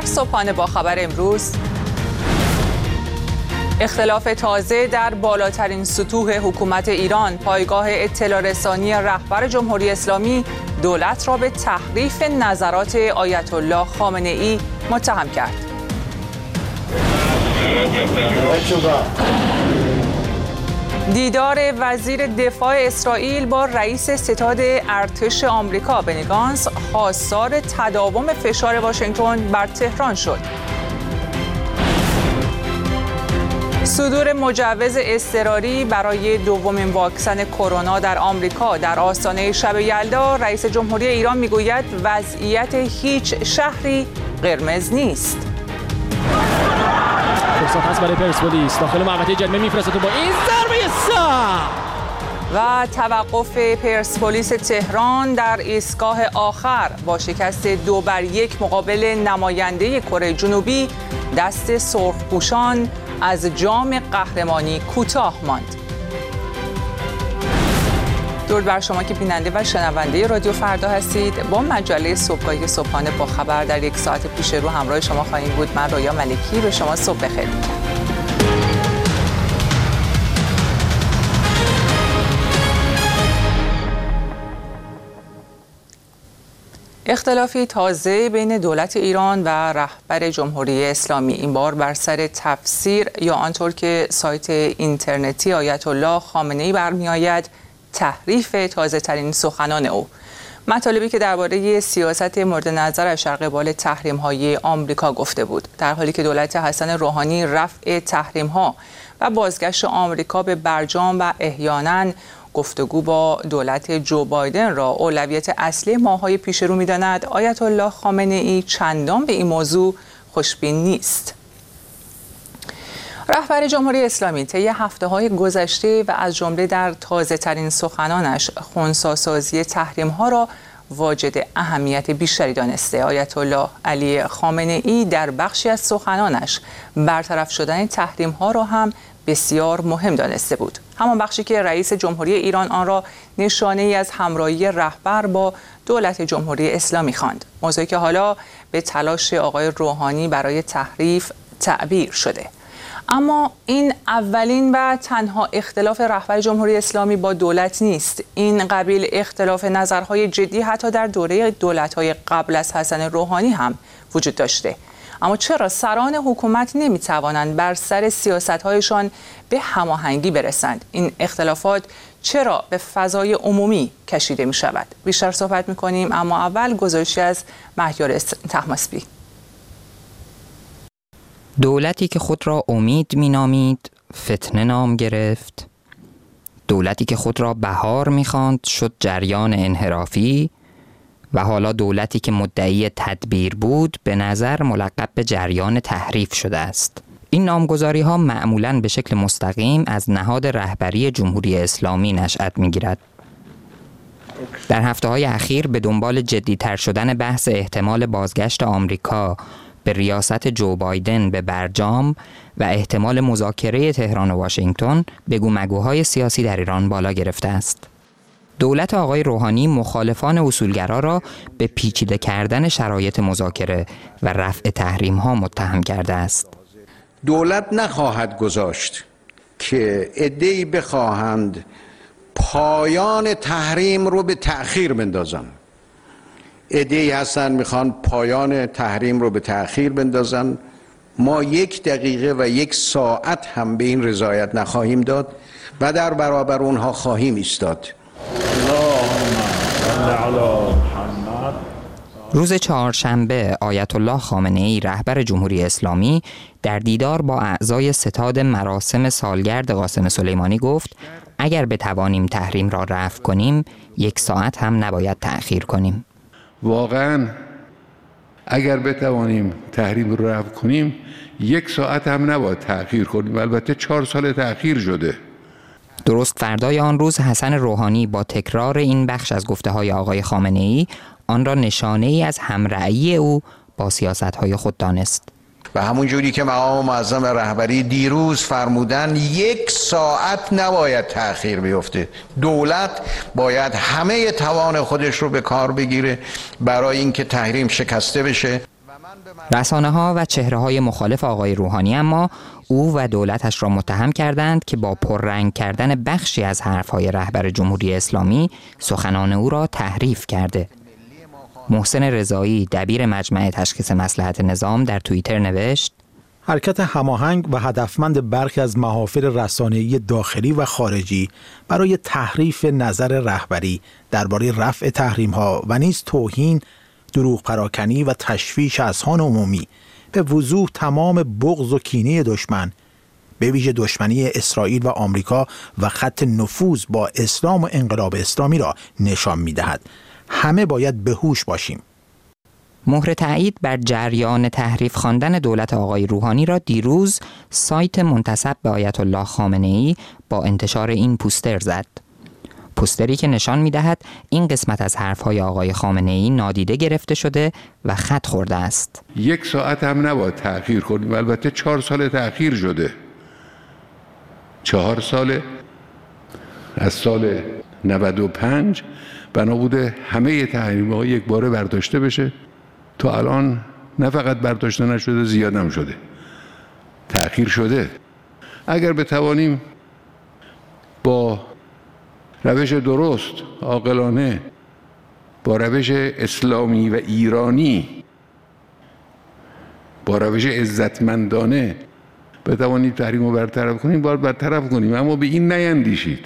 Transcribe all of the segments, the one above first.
صبحانه با خبر امروز: اختلاف تازه در بالاترین سطوح حکومت ایران. پایگاه اطلاع رسانی رهبر جمهوری اسلامی دولت را به تحریف نظرات آیت الله خامنه ای متهم کرد. دیدار وزیر دفاع اسرائیل با رئیس ستاد ارتش آمریکا بنی گانتز خواستار تداوم فشار واشنگتن بر تهران شد. صدور مجوز اضطراری برای دومین واکسن کرونا در آمریکا. در آستانه شب یلدا رئیس جمهوری ایران میگوید وضعیت هیچ شهری قرمز نیست. فرصت هست برای پرسپولیس، داخل محوطه جریمه میفرسته با این ضربه سخت. و توقف پرسپولیس تهران در ایستگاه آخر با شکست 2-1 مقابل نماینده کره جنوبی، دست سرخپوشان از جام قهرمانی کوتاه ماند. درود بر شما که بیننده و شنونده رادیو فردا هستید. با مجله صبحگاهی صبحانه با خبر در یک ساعت پیش رو همراه شما خواهیم بود. من رویا ملکی به شما صبح بخیر میگم. اختلافی تازه بین دولت ایران و رهبر جمهوری اسلامی، این بار بر سر تفسیر یا آنطور که سایت اینترنتی آیت الله خامنه ای برمی‌آید تحریف تازه ترین سخنان او. مطالبی که درباره سیاست مورد نظرش در قبال تحریم‌های آمریکا گفته بود، در حالی که دولت حسن روحانی رفع تحریم‌ها و بازگشت آمریکا به برجام و احیانا گفتگو با دولت جو بایدن را اولویت اصلی ماه‌های پیش رو می‌داند، آیت الله خامنه ای چندان به این موضوع خوشبین نیست. رهبر جمهوری اسلامی طی هفته‌های گذشته و از جمله در تازه‌ترین سخنانش خنثی‌سازی تحریم‌ها را واجد اهمیت بیشتری دانسته. آیت الله علی خامنه ای در بخشی از سخنانش برطرف شدن تحریم‌ها را هم بسیار مهم دانسته بود، همان بخشی که رئیس جمهوری ایران آن را نشانه‌ای از همراهی رهبر با دولت جمهوری اسلامی خواند، موضوعی که حالا به تلاش آقای روحانی برای تحریف تعبیر شده. اما این اولین و تنها اختلاف رهبر جمهوری اسلامی با دولت نیست. این قبیل اختلاف نظرهای جدی حتی در دوره دولت‌های قبل از حسن روحانی هم وجود داشته. اما چرا سران حکومت نمی‌توانند بر سر سیاست‌هایشان به هماهنگی برسند؟ این اختلافات چرا به فضای عمومی کشیده می‌شود؟ بیشتر صحبت می‌کنیم، اما اول گزارشی از مهیار طهماسبی. دولتی که خود را امید می‌نامید فتنه نام گرفت. دولتی که خود را بهار می‌خواند شد جریان انحرافی. و حالا دولتی که مدعی تدبیر بود به نظر ملقب به جریان تحریف شده است. این نامگذاری ها معمولاً به شکل مستقیم از نهاد رهبری جمهوری اسلامی نشأت می‌گیرد. در هفته‌های اخیر به دنبال جدی‌تر شدن بحث احتمال بازگشت آمریکا به ریاست جو بایدن به برجام و احتمال مذاکره تهران و واشنگتن بگو مگوهای سیاسی در ایران بالا گرفته است. دولت آقای روحانی مخالفان اصولگرا را به پیچیده کردن شرایط مذاکره و رفع تحریم‌ها متهم کرده است. دولت نخواهد گذاشت که عده‌ای بخواهند پایان تحریم رو به تأخیر بندازن. عده‌ای هستن میخوان پایان تحریم رو به تأخیر بندازن. ما 1 دقیقه و 1 ساعت هم به این رضایت نخواهیم داد و در برابر اونها خواهیم ایستاد. روز چهارشنبه آیت الله خامنه ای رهبر جمهوری اسلامی در دیدار با اعضای ستاد مراسم سالگرد قاسم سلیمانی گفت اگر بتوانیم تحریم را رفع کنیم 1 ساعت هم نباید تأخیر کنیم. واقعا اگر بتوانیم تحریم را رفع کنیم 1 ساعت هم نباید تأخیر کنیم. البته 4 سال تأخیر شده. درست فردای آن روز حسن روحانی با تکرار این بخش از گفته‌های آقای خامنه‌ای آن را نشانه‌ای از همرأیی او با سیاست‌های خود دانست. و همون جوری که مقام معظم رهبری دیروز فرمودن 1 ساعت نباید تأخیر بیفته. دولت باید همه توان خودش رو به کار بگیره برای اینکه تحریم شکسته بشه. رسانه‌ها و چهره‌های مخالف آقای روحانی اما او و دولتش را متهم کردند که با پررنگ کردن بخشی از حرف‌های رهبر جمهوری اسلامی سخنان او را تحریف کرده. محسن رضایی دبیر مجمع تشخیص مصلحت نظام در توییتر نوشت: حرکت هماهنگ و هدفمند برخی از محافل رسانه‌ای داخلی و خارجی برای تحریف نظر رهبری درباره رفع تحریم‌ها و نیز توهین، دروغ پراکنی و تشویش اذهان عمومی به وضوح تمام بغض و کینه دشمن، به ویژه دشمنی اسرائیل و آمریکا و خط نفوذ با اسلام و انقلاب اسلامی را نشان می‌دهد. همه باید به هوش باشیم. مهر تایید بر جریان تحریف خواندن دولت آقای روحانی را دیروز سایت منتسب به آیت الله خامنه‌ای با انتشار این پوستر زد. پوستری که نشان می‌دهد این قسمت از حرف‌های آقای خامنه‌ای نادیده گرفته شده و خط خورده است. 1 ساعت هم نباید تأخیر کنیم. البته 4 سال تأخیر شده. 4 سال از سال 95 بنا بوده همه تحریم‌ها یک باره برداشته بشه. تا الان نه فقط برداشته نشده، زیادم شده، تأخیر شده. اگر بتوانیم با روش درست، عاقلانه، با روش اسلامی و ایرانی، با روش عزتمندانه بتوانید تحریم رو برطرف کنیم، باید برطرف کنیم، اما به این نیندیشید.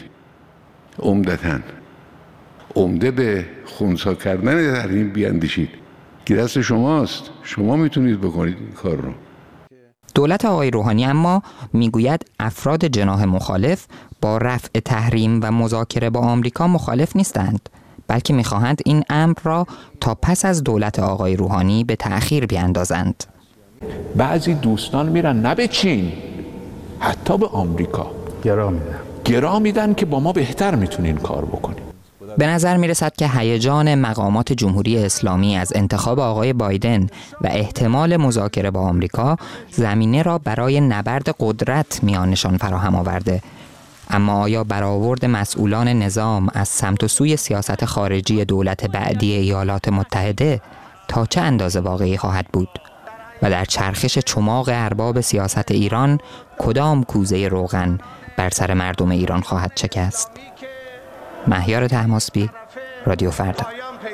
عمده به خنثی کردن تحریم بیاندیشید که دست شماست. شما میتونید بکنید این کار رو. دولت آقای روحانی اما میگوید افراد جناح مخالف با رفع تحریم و مذاکره با آمریکا مخالف نیستند، بلکه میخواهند این امر را تا پس از دولت آقای روحانی به تأخیر بیاندازند. بعضی دوستان میرن نه به چین، حتی به آمریکا گرا میدن که با ما بهتر میتونین کار بکنین. به نظر می رسد که هیجان مقامات جمهوری اسلامی از انتخاب آقای بایدن و احتمال مذاکره با آمریکا زمینه را برای نبرد قدرت میانشان فراهم آورده. اما آیا برآورد مسئولان نظام از سمت و سوی سیاست خارجی دولت بعدی ایالات متحده تا چه اندازه واقعی خواهد بود؟ و در چرخش چماق ارباب سیاست ایران کدام کوزه روغن بر سر مردم ایران خواهد شکست؟ مهیار طهماسبی، رادیو فردا.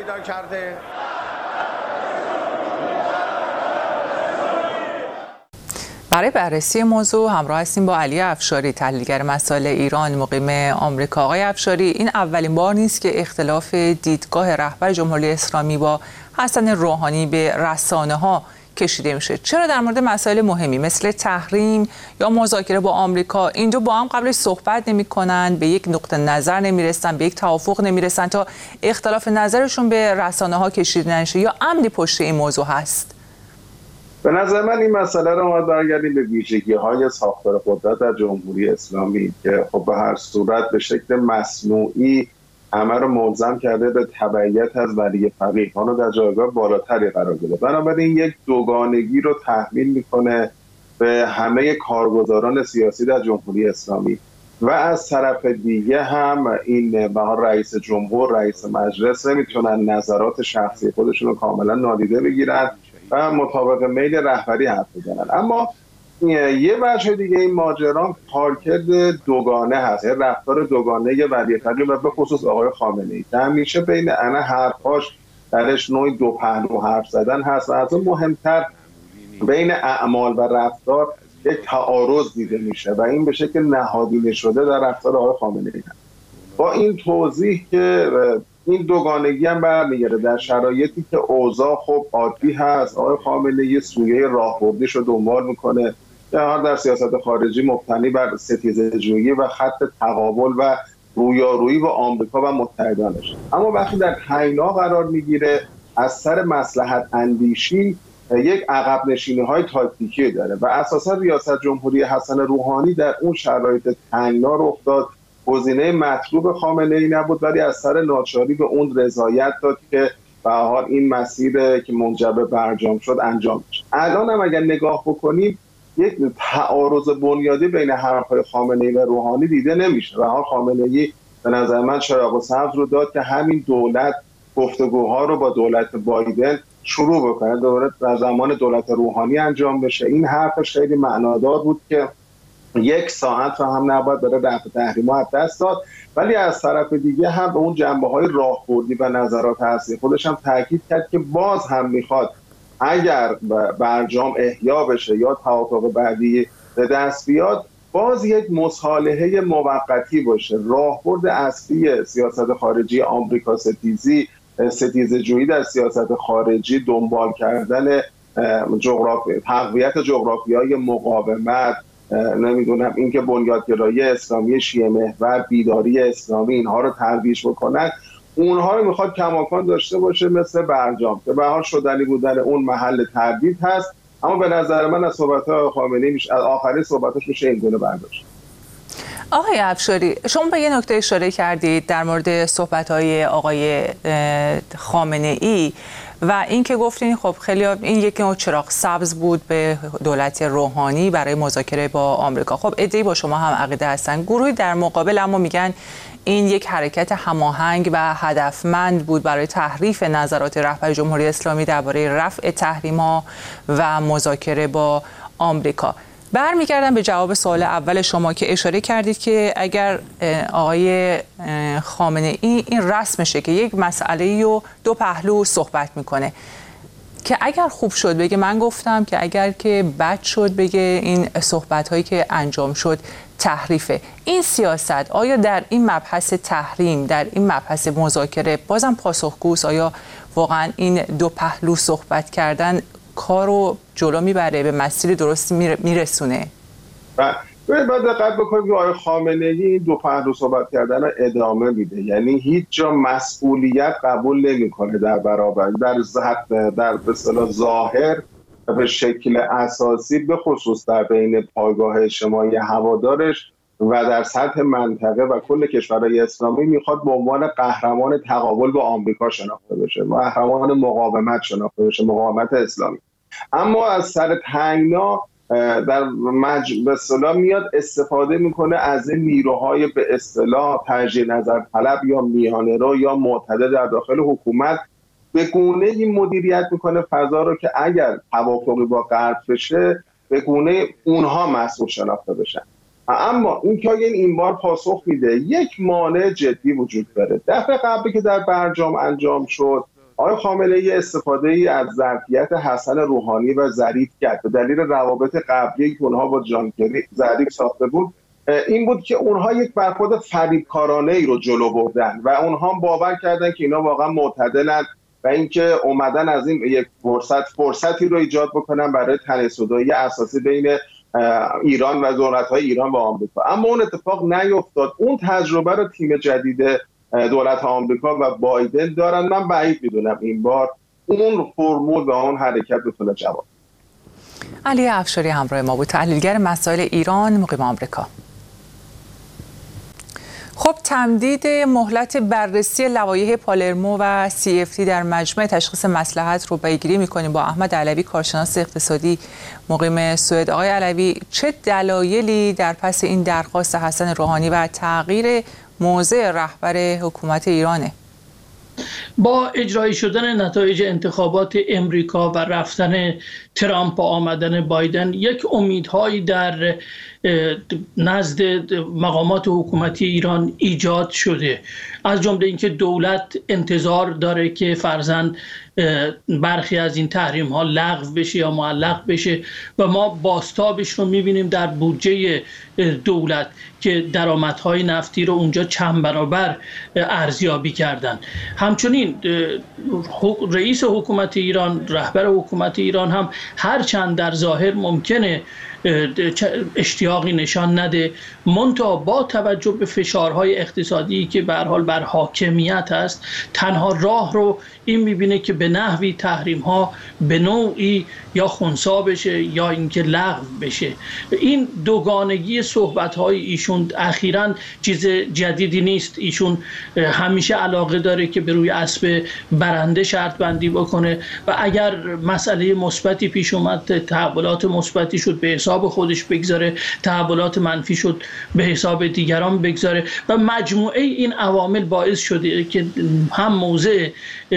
برای بررسی موضوع همراه هستیم با علی افشاری، تحلیلگر مسائل ایران مقیم آمریکا. آقای افشاری، این اولین بار نیست که اختلاف دیدگاه رهبر جمهوری اسلامی با حسن روحانی به رسانه‌ها کشیده میشه. چرا در مورد مسائل مهمی مثل تحریم یا مذاکره با آمریکا اینجا با هم قبلش صحبت نمی‌کنن، به یک نقطه نظر نمیرسن، به یک توافق نمیرسن تا اختلاف نظرشون به رسانه‌ها کشیده نشه، یا عمدی پشت این موضوع هست؟ به نظر من این مسئله رو ما برگردیم به ویژگی‌های ساختار قدرت در جمهوری اسلامی که خب به هر صورت به شکل مصنوعی همه رو ملزم کرده به تبعیت از ولی فقیه ها رو در جایگاه بالاتری قرار بده. بنابراین یک دوگانگی رو تحمیل میکنه به همه کارگزاران سیاسی در جمهوری اسلامی و از طرف دیگه هم این رئیس جمهور، رئیس مجلس نمیتونن نظرات شخصی خودشون رو کاملا نادیده بگیرن و مطابق میل رهبری حرف بزنن. اما یه بچه دیگه این ماجران کارکرد دوگانه هست، یه رفتار دوگانه ولی فقیه و به خصوص آقای خامنه‌ای که همیشه بین انا حرفاش درش نوعی دو پهلو حرف زدن هست و از اون مهمتر بین اعمال و رفتار یک تعارض دیده میشه و این به شکل نهادینه شده در رفتار آقای خامنه‌ای هست. با این توضیح که این دوگانگی هم برمیگرده در شرایطی که اوضاع خب عادی هست، آقای خامنه‌ای سویه راهبردیش رو دنبال میکنه در سیاست خارجی مبتنی بر ستیزه‌جویی و خط تقابل و رویارویی با آمریکا و متحدانش. اما وقتی در تنگنا قرار میگیره از سر مصلحت اندیشی یک عقب نشینی‌های تاکتیکی داره و اساسا ریاست جمهوری حسن روحانی در اون شرایط تنگنا رخ داد. گزینه مطلوب خامنه‌ای نبود ولی از سر ناچاری به اون رضایت داد که به هر حال این مسیر که منجر برجام شد انجام بشه. الان هم اگر نگاه بکنیم یک تعارض بنیادی بین حرف‌های خامنه‌ای و روحانی دیده نمیشه و حال خامنه‌ای به نظر من چراغ سبز رو داد که همین دولت گفتگوها رو با دولت بایدن شروع بکنه، دوباره در زمان دولت روحانی انجام بشه. این حرفش خیلی معنادار بود که 1 ساعت رو هم نباید برای رفع تحریم‌ها از دست داد، ولی از طرف دیگه هم به اون جنبه‌های راهبردی و نظرات هستی خودش هم تاکید کرد که باز هم میخواد اگر برجام احیا بشه یا توافق بعدی به دست بیاد، باز یک مصالحه موقتی باشه. راهبرد اصلی سیاست خارجی آمریکا ستیزه‌جویی در سیاست خارجی، دنبال کردن تقویت جغرافیای مقاومت، نمیدونم اینکه بنیادگرایی اسلامی شیعه محور، بیداری اسلامی، اینها رو ترویج بکنن، اونها رو میخواد کماکان داشته باشه مثل برجام که به هر شدنی بودن اون محل تردید هست. اما به نظر من از صحبت‌های خامنه‌ای از آخرین صحبتاش میشه این گونه برداشت. آقای افشاری، شما به یه نکته اشاره کردید در مورد صحبت‌های آقای خامنه‌ای و این که گفتین خب خیلی این یک نوع چراغ سبز بود به دولت روحانی برای مذاکره با آمریکا. خب عده‌ای با شما هم عقیده هستن، گروهی در مقابل اما میگن این یک حرکت هماهنگ و هدفمند بود برای تحریف نظرات رهبر جمهوری اسلامی درباره رفع تحریم‌ها و مذاکره با آمریکا. برمیگردم به جواب سوال اول شما که اشاره کردید که اگر آقای خامنه‌ای این رسمشه که یک مسئله رو 2 پهلو صحبت میکنه، که اگر خوب شد بگه من گفتم، که اگر که بد شد بگه این صحبت‌هایی که انجام شد تحریفه. این سیاست آیا در این مبحث تحریم، در این مبحث مذاکره بازم پاسخگوست؟ آیا واقعا این 2 پهلو صحبت کردن کارو جلو میبره، به مسیر درستی میرسونه؟ باید دقت بکنید که آقای خامنه‌ای این 2 پهلو صحبت کردن رو ادامه میده، یعنی هیچ جا مسئولیت قبول نمیکنه در برابر در به اصطلاح ظاهر به شکل اساسی، به خصوص در بین پایگاه اجتماعی هوادارش و در سطح منطقه و کل کشورهای اسلامی میخواد به عنوان قهرمان تقابل با آمریکا شناخته بشه، قهرمان مقاومت شناخته بشه، مقاومت اسلامی. اما از سر تنگنا در به اصطلاح میاد استفاده میکنه از این نیروهای به اصطلاح تجدید نظر طلب یا میانه رو یا معتدل در داخل حکومت، به گونه‌ای مدیریت میکنه فضا رو که اگر توافقی با غرب بشه به گونه اونها مسئول شناخته بشن. اما این که این بار پاسخ میده، یک مانع جدی وجود داره. دفعه قبلی که در برجام انجام شد، آقای خامنه‌ای استفاده‌ای از ظرفیت حسن روحانی و ظریف کرد به دلیل روابط قبلی که اونها با جان کری ظریف ساخته بود. این بود که اونها یک برخورد فریبکارانه‌ای رو جلو بردن و اونها باور کردن که اینا واقعا معتدلن و اینکه اومدن از این یک فرصتی رو ایجاد بکنن برای تناسدایی اساسی بین ایران و دولت‌های ایران و آمریکا. اما اون اتفاق نیفتاد. اون تجربه رو تیم جدید دولت آمریکا و بایدن دارن. من بعید میدونم این بار اون فرمول و اون حرکت بتونه جواب. علی افشاری همراه ما بود، تحلیلگر مسائل ایران مقیم آمریکا. خب تمدید مهلت بررسی لوایح پالرمو و CFT در مجمع تشخیص مصلحت رو پیگیری می‌کنیم با احمد علوی، کارشناس اقتصادی مقیم سوئد. آقای علوی، چه دلایلی در پس این درخواست حسن روحانی و تغییر موضع رهبر حکومت ایرانه؟ با اجرایی شدن نتایج انتخابات امریکا و رفتن ترامپ و آمدن بایدن، یک امیدهایی در نزد مقامات حکومتی ایران ایجاد شده، از جمله اینکه دولت انتظار داره که فرضاً برخی از این تحریم ها لغو بشه یا معلق بشه و ما بازتابش رو میبینیم در بودجه دولت که درآمدهای نفتی رو اونجا چند برابر ارزیابی کردن. همچنین رئیس حکومت ایران، رهبر حکومت ایران هم هرچند در ظاهر ممکنه اشتیاقی نشان نده، منتها با توجه به فشارهای اقتصادی که به هر حال بر حاکمیت است، تنها راه رو این میبینه که به نحوی تحریم ها به نوعی یا خنثی بشه یا اینکه لغو بشه. این دوگانگی صحبت های ایشون اخیراً چیز جدیدی نیست. ایشون همیشه علاقه داره که به روی اسب برنده شرط بندی بکنه و اگر مسئله مثبتی پیش اومد، تحولات مثبتی شد، به حساب خودش بگذاره. تحولات منفی شد به حساب دیگران بگذاره و مجموعه این عوامل باعث شده که هم موضع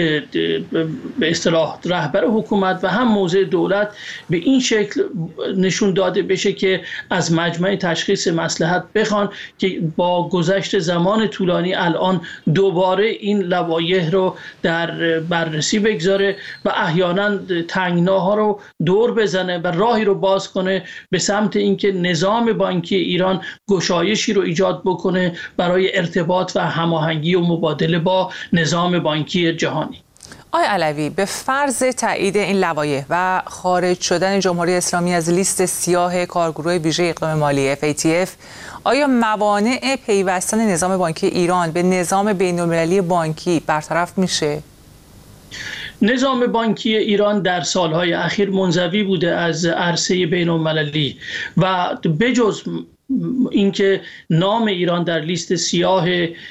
به اصطلاح رهبر حکومت و هم موضع دولت به این شکل نشون داده بشه که از مجمع تشخیص مصلحت بخوان که با گذشت زمان طولانی الان دوباره این لوایح رو در بررسی بگذاره و احیانا تنگناها رو دور بزنه و راهی رو باز کنه به سمت اینکه نظام بانکی ایران گشایشی رو ایجاد بکنه برای ارتباط و هماهنگی و مبادله با نظام بانکی جهانی. آقای علوی، به فرض تایید این لوایح و خارج شدن جمهوری اسلامی از لیست سیاه کارگروه ویژه اقدام مالی FATF، آیا موانع پیوستن نظام بانکی ایران به نظام بین‌المللی بانکی برطرف میشه؟ نظام بانکی ایران در سالهای اخیر منزوی بوده از عرصه بین‌المللی و بجز اینکه نام ایران در لیست سیاه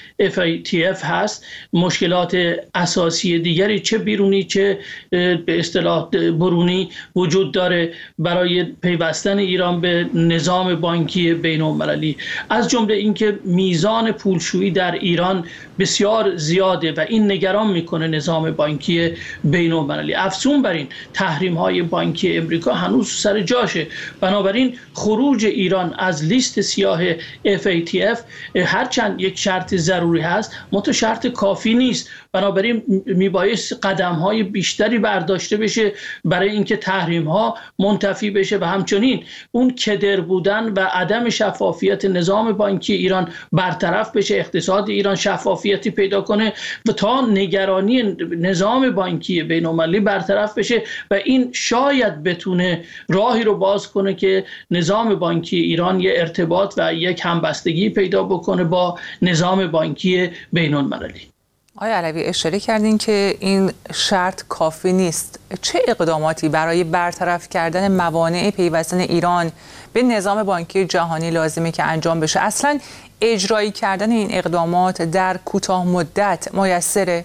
FATF هست، مشکلات اساسی دیگری چه بیرونی چه به اصطلاح برونی وجود داره برای پیوستن ایران به نظام بانکی بین‌المللی، از جمله اینکه میزان پولشویی در ایران بسیار زیاده و این نگران میکنه نظام بانکی بین‌المللی. افزون بر این تحریم‌های بانکی امریکا هنوز سر جاشه، بنابراین خروج ایران از لیست سیاه FATF هرچند یک شرط ضروری هست منتها شرط کافی نیست، بنابراین میبایست قدم‌های بیشتری برداشته بشه برای اینکه تحریم‌ها منتفی بشه و همچنین اون کدر بودن و عدم شفافیت نظام بانکی ایران برطرف بشه، اقتصاد ایران شفافیتی پیدا کنه و تا نگرانی نظام بانکی بین‌المللی برطرف بشه و این شاید بتونه راهی رو باز کنه که نظام بانکی ایران یه ارتباط و یک همبستگی پیدا بکنه با نظام بانکی بین‌المللی. آقای علوی، اشاره کردین که این شرط کافی نیست. چه اقداماتی برای برطرف کردن موانع پیوستن ایران به نظام بانکی جهانی لازمه که انجام بشه؟ اصلاً اجرایی کردن این اقدامات در کوتاه مدت میسره؟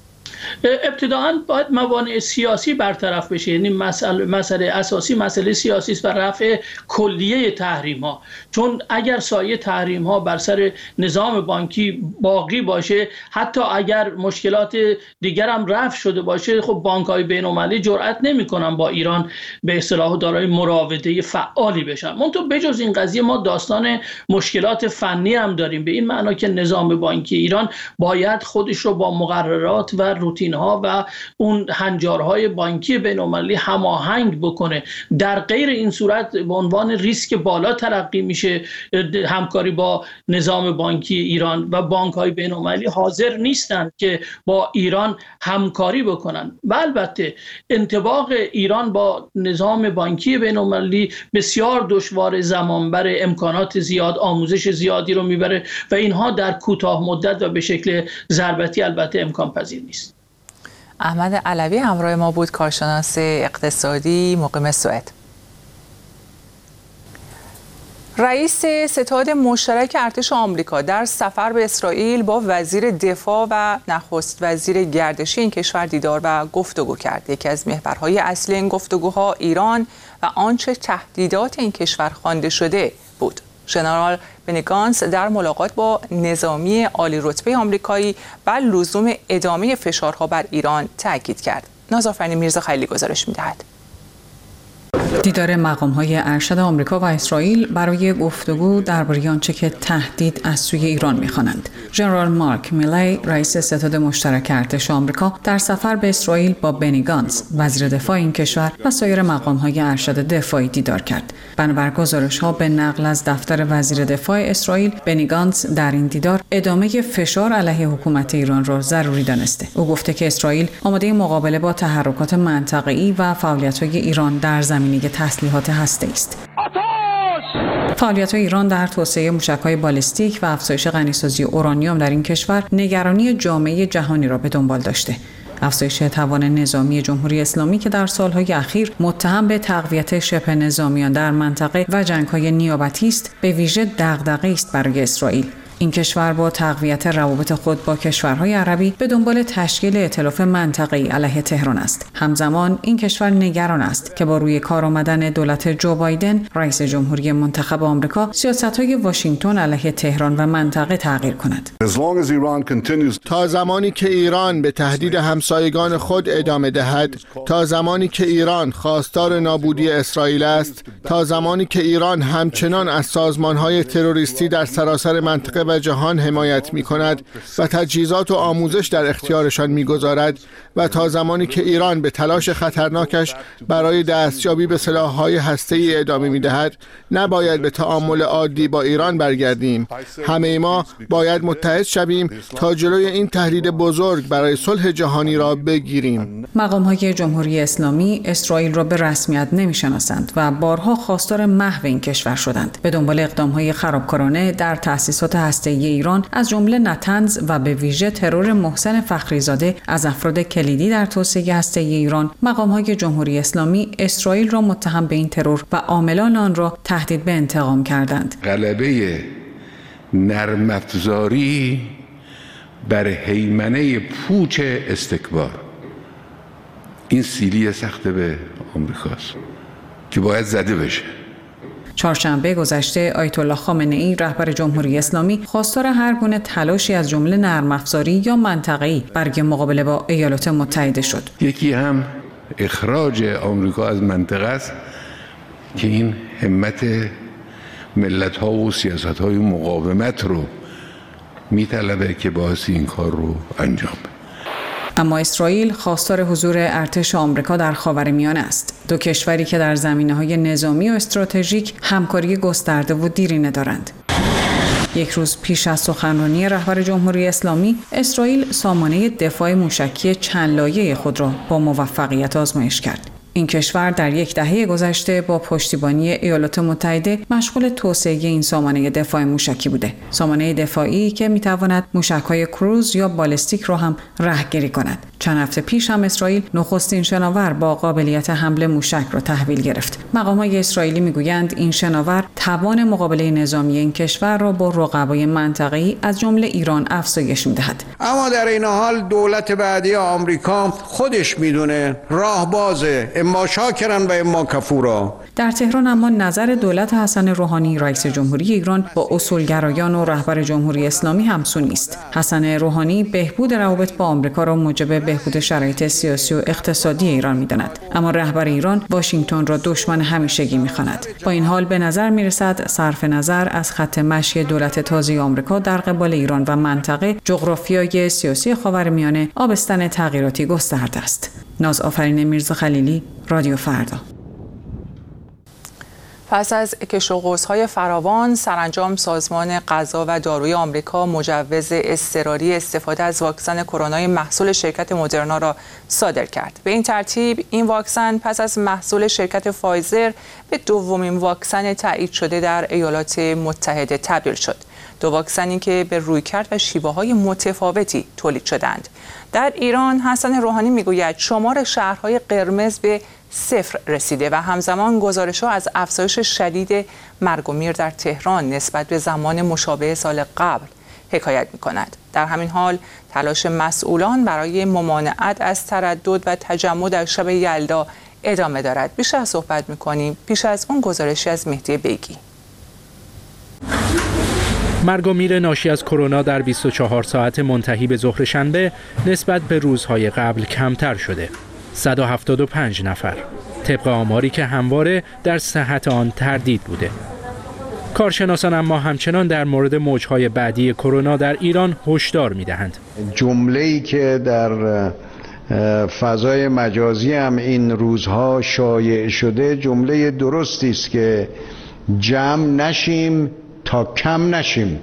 ابتداعاً باید موانع سیاسی برطرف بشه، یعنی مسئله اساسی مسئله سیاسی است و رفع کلیه تحریم ها، چون اگر سایه تحریم ها بر سر نظام بانکی باقی باشه، حتی اگر مشکلات دیگر هم رفع شده باشه، خب بانک های بین‌المللی جرئت نمی‌کنن با ایران به اصطلاح دارای مراوده فعالی بشن. منتها بجز این قضیه ما داستان مشکلات فنی هم داریم، به این معنا که نظام بانکی ایران باید خودش رو با مقررات و روتین ها و اون هنجارهای بانکی بین‌المللی هماهنگ بکنه. در غیر این صورت به عنوان ریسک بالا تلقی میشه همکاری با نظام بانکی ایران و بانک های بین‌المللی حاضر نیستند که با ایران همکاری بکنن. و البته انطباق ایران با نظام بانکی بین‌المللی بسیار دشوار، زمان بره، امکانات زیاد، آموزش زیادی رو میبره و اینها در کوتاه مدت و به شکل ضربتی البته امکان پذیر نیست. احمد علوی همراه ما بود، کارشناس اقتصادی مقیم سوئد. رئیس ستاد مشترک ارتش آمریکا در سفر به اسرائیل با وزیر دفاع و نخست وزیر گردشی این کشور دیدار و گفتگو کرد. یکی از محورهای اصلی این گفتگوها ایران و آنچه تهدیدات این کشور خوانده شده بود. ژنرال بنی گانتز در ملاقات با نظامی عالی رتبه آمریکایی بر لزوم ادامه فشارها بر ایران تاکید کرد. نازافرین میرزا خلیلی گزارش می‌دهد. دیدار مقام‌های ارشد آمریکا و اسرائیل برای گفتگو درباره آنچه که تهدید از سوی ایران می‌خوانند. ژنرال مارک میلی، رئیس ستاد مشترک ارتش آمریکا، در سفر به اسرائیل با بنی گانتز، وزیر دفاع این کشور و سایر مقام‌های ارشد دفاعی دیدار کرد. بنابر گزارش‌ها به نقل از دفتر وزیر دفاع اسرائیل، بنی گانتز در این دیدار ادامه فشار علیه حکومت ایران را ضروری دانسته. او گفته که اسرائیل آماده مقابله با تحرکات منطقه‌ای و فعالیت‌های ایران در زمینه تسلیحات هسته‌ای است. فعالیت‌های ایران در توسعه موشک‌های بالستیک و افزایش غنیسازی اورانیوم در این کشور نگرانی جامعه جهانی را به دنبال داشته. افزایش توان نظامی جمهوری اسلامی که در سالهای اخیر متهم به تقویت شبه نظامیان در منطقه و جنگ‌های نیابتی است، به ویژه دغدغه‌ای است برای اسرائیل. این کشور با تقویت روابط خود با کشورهای عربی به دنبال تشکیل ائتلاف منطقه‌ای علیه تهران است. همزمان این کشور نگران است که با روی کار آمدن دولت جو بایدن، رئیس جمهوری منتخب آمریکا، سیاست‌های واشنگتن علیه تهران و منطقه تغییر کند. تا زمانی که ایران به تهدید همسایگان خود ادامه دهد، تا زمانی که ایران خواستار نابودی اسرائیل است، تا زمانی که ایران همچنان از سازمان‌های تروریستی در سراسر منطقه و جهان حمایت می‌کند و تجهیزات و آموزش در اختیارشان می‌گذارد و تا زمانی که ایران به تلاش خطرناکش برای دستیابی به سلاح‌های هسته‌ای ادامه می‌دهد، نباید به تعامل عادی با ایران برگردیم. همه ما باید متحد شویم تا جلوی این تهدید بزرگ برای صلح جهانی را بگیریم. مقام‌های جمهوری اسلامی اسرائیل را به رسمیت نمی‌شناسند و بارها خواستار محو این کشور شدند. به دنبال اقدام‌های خرابکارانه در تأسیسات هسته‌ای ایران از جمله نتنز و به ویژه ترور محسن فخریزاده از افراد کلیدی در توسعه هسته‌ای ایران، مقام‌های جمهوری اسلامی اسرائیل را متهم به این ترور و عاملان آن را تهدید به انتقام کردند. غلبه نرم افزاری بر هیمنه پوچ استکبار، این سیلی سخت به آمریکاست که باید زده بشه. چهارشنبه گذشته آیت الله خامنه‌ای رهبر جمهوری اسلامی خواستار هر گونه تلاشی از جمله نرم افزاری یا منطقه‌ای برای مقابله با ایالات متحده شد. یکی هم اخراج آمریکا از منطقه است که این همت ملت‌ها و سیاست‌های مقاومت رو می‌طلبه که باعث این کار رو انجام بده. اما اسرائیل خواستار حضور ارتش آمریکا در خاورمیانه است. دو کشوری که در زمینه‌های نظامی و استراتژیک همکاری گسترده و دیرینه دارند. یک روز پیش از سخنرانی رهبر جمهوری اسلامی، اسرائیل سامانه دفاع موشکی چند لایه خود را با موفقیت آزمایش کرد. این کشور در یک دهه گذشته با پشتیبانی ایالات متحده مشغول توسعه این سامانه دفاع موشکی بوده. سامانه دفاعی که میتواند موشک‌های کروز یا بالستیک را هم رهگیری کند. چند هفته پیش هم اسرائیل نخستین شناور با قابلیت حمل موشک را تحویل گرفت. مقامات اسرائیلی میگویند این شناور توان مقابله نظامی این کشور را با رقبای منطقه‌ای از جمله ایران افزایش می‌دهد. اما در این حال دولت بعدی آمریکا خودش میدونه راه بازه، اما شاکرن و اما کفورا. در تهران اما نظر دولت حسن روحانی رئیس جمهوری ایران با اصولگرایان و رهبر جمهوری اسلامی همسو نیست. حسن روحانی بهبود روابط با آمریکا را موجب بهبود شرایط سیاسی و اقتصادی ایران می‌داند، اما رهبر ایران واشنگتن را دشمن همیشگی می‌خواند. با این حال به نظر می‌رسد صرف نظر از خط مشی دولت تازه آمریکا در قبال ایران و منطقه، جغرافیای سیاسی خاورمیانه آبستن تغییراتی گسترده است. نازآفرین میرزا خلیلی، رادیو فردا. پس از کش و قوس‌های فراوان، سرانجام سازمان غذا و داروی آمریکا مجوز اضطراری استفاده از واکسن کرونا محصول شرکت مدرنا را صادر کرد. به این ترتیب این واکسن پس از محصول شرکت فایزر به دومین واکسن تایید شده در ایالات متحده تبدیل شد. دو واکسنی که به رویکرد و شیوه‌های متفاوتی تولید شدند. در ایران حسن روحانی میگوید شمار شهرهای قرمز به 0 رسیده و همزمان گزارش‌ها از افزایش شدید مرگ و میر در تهران نسبت به زمان مشابه سال قبل حکایت می‌کند. در همین حال تلاش مسئولان برای ممانعت از تردد و تجمع در شب یلدا ادامه دارد. بیشتر صحبت می‌کنیم پیش از اون گزارشی از مهدی بیگی. مرگ و میر ناشی از کرونا در 24 ساعت منتهی به ظهر شنبه نسبت به روزهای قبل کمتر شده. 175 نفر. طبق آماری که همواره در صحت آن تردید بوده. کارشناسان اما همچنان در مورد موجهای بعدی کرونا در ایران هشدار می‌دهند. جمله‌ای که در فضای مجازی هم این روزها شایع شده جمله درستی است که جمع نشیم تا کم نشیم.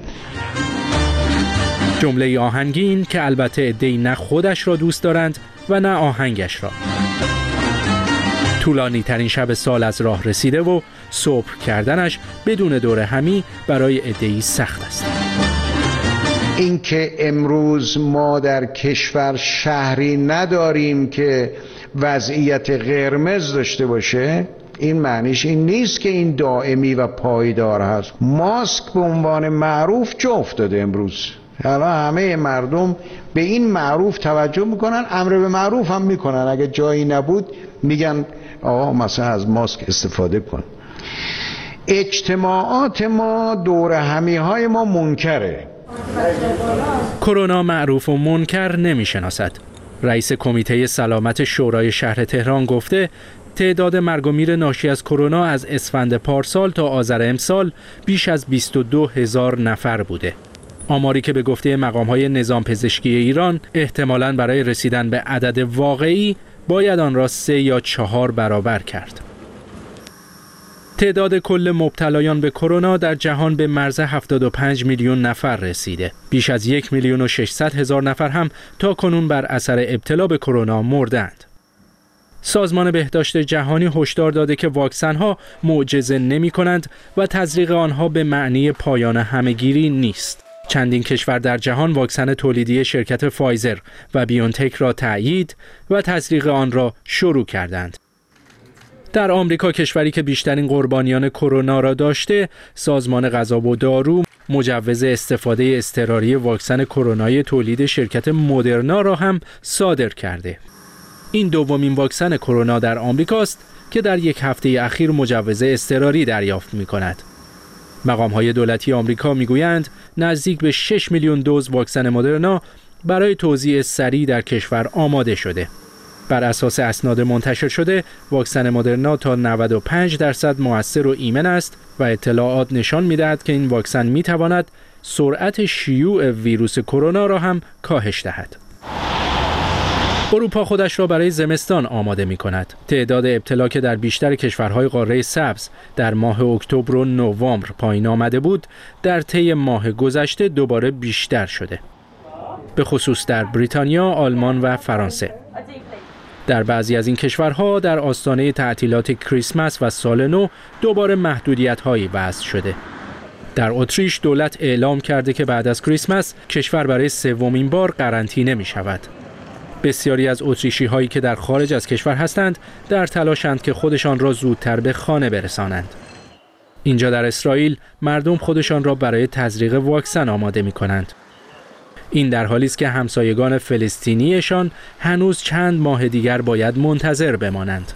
جمله آهنگین که البته عده‌ای نه خودش را دوست دارند و نه آهنگش را. طولانی ترین شب سال از راه رسیده و صبح کردنش بدون دور همی برای عده‌ای سخت است. اینکه امروز ما در کشور شهری نداریم که وضعیت قرمز داشته باشه این معنیش این نیست که این دائمی و پایدار هست. ماسک به عنوان معروف جا افتاده امروز. الان همه مردم به این معروف توجه میکنن، امر به معروف هم میکنن. اگه جایی نبود میگن آقا مثلا از ماسک استفاده کن. اجتماعات ما، دور همی های ما منکره. کرونا معروف و منکر نمیشناسد. رئیس کمیته سلامت شورای شهر تهران گفته تعداد مرگ و میر ناشی از کرونا از اسفند پارسال تا آذر امسال بیش از 22,000 نفر بوده. آماری که به گفته مقام‌های نظام پزشکی ایران احتمالاً برای رسیدن به عدد واقعی باید آن را 3 یا 4 برابر کرد. تعداد کل مبتلایان به کرونا در جهان به مرز 75 میلیون نفر رسیده. بیش از 1,600,000 نفر هم تا کنون بر اثر ابتلا به کرونا مردند. سازمان بهداشت جهانی هشدار داده که واکسن‌ها معجزه نمی‌کنند و تزریق آنها به معنی پایان همه‌گیری نیست. چندین کشور در جهان واکسن تولیدی شرکت فایزر و بیونتک را تأیید و تزریق آن را شروع کردند. در آمریکا، کشوری که بیشترین قربانیان کرونا را داشته، سازمان غذا و دارو مجوز استفاده اضطراری واکسن کرونای تولید شرکت مدرنا را هم صادر کرده. این دومین واکسن کرونا در آمریکاست که در یک هفته اخیر مجوز اضطراری دریافت می‌کند. مقام‌های دولتی آمریکا می‌گویند نزدیک به 6 میلیون دوز واکسن مدرنا برای توزیع سریع در کشور آماده شده. بر اساس اسناد منتشر شده، واکسن مدرنا تا 95% مؤثر و ایمن است و اطلاعات نشان می‌دهد که این واکسن می‌تواند سرعت شیوع ویروس کرونا را هم کاهش دهد. اروپا خودش را برای زمستان آماده می‌کند. تعداد ابتلا که در بیشتر کشورهای قاره سبز در ماه اکتبر و نوامبر پایین آمده بود، در طی ماه گذشته دوباره بیشتر شده. به خصوص در بریتانیا، آلمان و فرانسه. در بعضی از این کشورها در آستانه تعطیلات کریسمس و سال نو دوباره محدودیت‌هایی وضع شده. در اتریش دولت اعلام کرده که بعد از کریسمس کشور برای سومین بار قرنطینه می‌شود. بسیاری از اتریشی هایی که در خارج از کشور هستند در تلاشند که خودشان را زودتر به خانه برسانند. اینجا در اسرائیل مردم خودشان را برای تزریق واکسن آماده می کنند. این در حالی است که همسایگان فلسطینیشان هنوز چند ماه دیگر باید منتظر بمانند.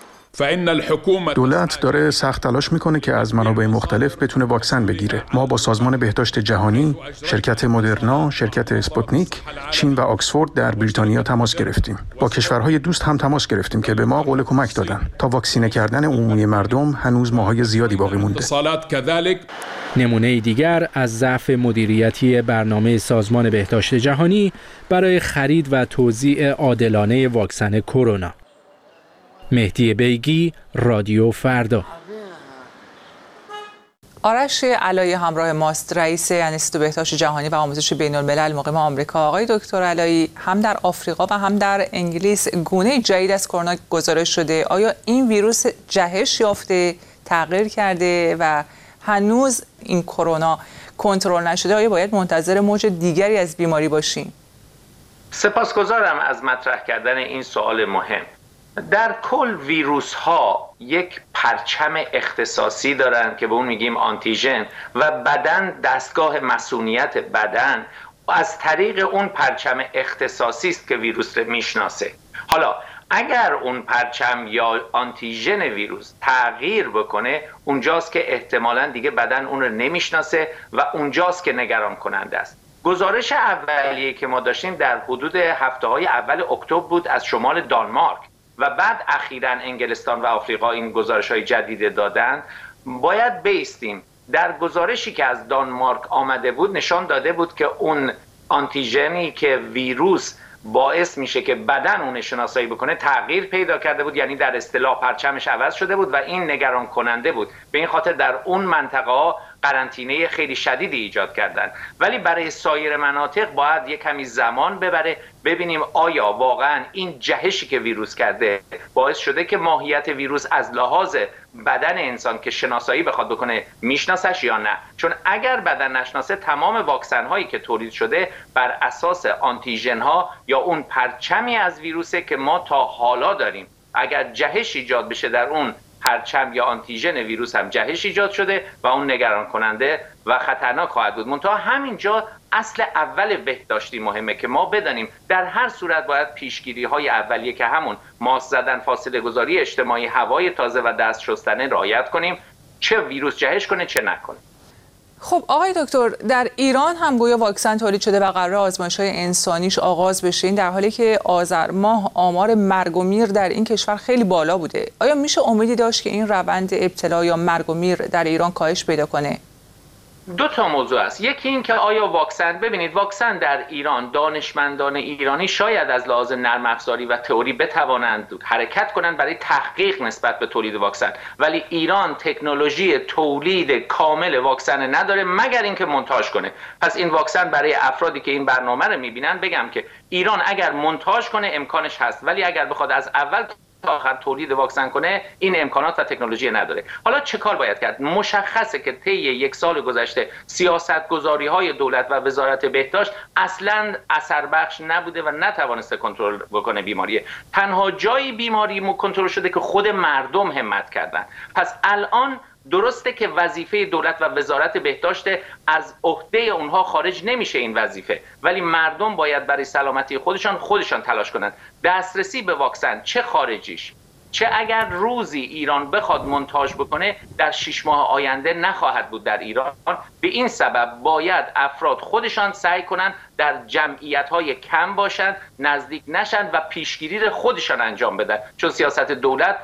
دولت داره سخت تلاش میکنه که از منابع مختلف بتونه واکسن بگیره. ما با سازمان بهداشت جهانی، شرکت مدرنا، شرکت اسپوتنیک، چین و آکسفورد در بریتانیا تماس گرفتیم. با کشورهای دوست هم تماس گرفتیم که به ما قول کمک دادن. تا واکسینه کردن عمومی مردم هنوز ماهای زیادی باقی مونده. نمونه دیگر از ضعف مدیریتی برنامه سازمان بهداشت جهانی برای خرید و توزیع عادلانه واکسن کرونا. مهدی بیگی، رادیو فردا. آرش علایی همراه ماست، رئیس انستیتوت بهداشت جهانی و آموزش بین‌الملل مقیم آمریکا. آقای دکتر علایی، هم در آفریقا و هم در انگلیس گونه جدید از کرونا گزارش شده. آیا این ویروس جهش یافته، تغییر کرده و هنوز این کرونا کنترل نشده؟ آیا باید منتظر موج دیگری از بیماری باشیم؟ سپاسگزارم از مطرح کردن این سوال مهم. در کل ویروس ها یک پرچم اختصاصی دارند که به اون میگیم آنتیژن و بدن، دستگاه مسئولیت بدن از طریق اون پرچم اختصاصی است که ویروس رو میشناسه. حالا اگر اون پرچم یا آنتیژن ویروس تغییر بکنه، اونجاست که احتمالاً دیگه بدن اون رو نمیشناسه و اونجاست که نگران کننده است. گزارش اولیه که ما داشتیم در حدود هفته‌های اول اکتبر بود از شمال دانمارک و بعد اخیراً انگلستان و آفریقا این گزارش‌های جدید دادن. باید بیستیم. در گزارشی که از دانمارک آمده بود نشان داده بود که اون آنتیژنی که ویروس باعث میشه که بدن اون شناسایی بکنه تغییر پیدا کرده بود، یعنی در اصطلاح پرچمش عوض شده بود و این نگران کننده بود. به این خاطر در اون منطقه ها قرنطینه خیلی شدیدی ایجاد کردن. ولی برای سایر مناطق باید یک کمی زمان ببره ببینیم آیا واقعا این جهشی که ویروس کرده باعث شده که ماهیت ویروس از لحاظ بدن انسان که شناسایی بخواد بکنه میشناسش یا نه. چون اگر بدن نشناسه تمام واکسن هایی که تولید شده بر اساس آنتیژن ها یا اون پرچمی از ویروسه که ما تا حالا داریم. اگر جهش ایجاد بشه در اون پرچم یا آنتیژن ویروس هم جهش ایجاد شده و اون نگران کننده و خطرناک خواهد بود. منتها همینجا اصل اول بهداشتی مهمه که ما بدانیم در هر صورت باید پیشگیری های اولیه که همون ماسک زدن، فاصله گذاری اجتماعی، هوای تازه و دست شستن رعایت کنیم، چه ویروس جهش کنه چه نکنه. خب آقای دکتر، در ایران هم گویا واکسن تولید شده و قرار آزمایش‌های انسانیش آغاز بشه، این در حالی که آذر ماه آمار مرگ و میر در این کشور خیلی بالا بوده. آیا میشه امیدی داشت که این روند ابتلا یا مرگ و میر در ایران کاهش پیدا کنه؟ دو تا موضوع است. یکی این که آیا واکسن، ببینید واکسن در ایران، دانشمندان ایرانی شاید از لحاظ نرم افزاری و تئوری بتوانند حرکت کنند برای تحقیق نسبت به تولید واکسن، ولی ایران تکنولوژی تولید کامل واکسن نداره مگر اینکه مونتاژ کنه. پس این واکسن برای افرادی که این برنامه رو میبینن بگم که ایران اگر مونتاژ کنه امکانش هست، ولی اگر بخواد از اول آخر تولید واکسن کنه این امکانات و تکنولوژی نداره. حالا چه کار باید کرد؟ مشخصه که طی یک سال گذشته سیاست‌گذاری‌های دولت و وزارت بهداشت اصلاً اثر بخش نبوده و نتوانسته کنترل بکنه بیماری. تنها جایی بیماری کنترل شده که خود مردم همت کردن. پس الان درسته که وظیفه دولت و وزارت بهداشت، از عهده اونها خارج نمیشه این وظیفه، ولی مردم باید برای سلامتی خودشان تلاش کنند. دسترسی به واکسن چه خارجیش چه اگر روزی ایران بخواد مونتاژ بکنه در 6 ماه آینده نخواهد بود در ایران. به این سبب باید افراد خودشان سعی کنند در جمعیت‌های کم باشند، نزدیک نشند و پیشگیری رو خودشان انجام بدن، چون سیاست دولت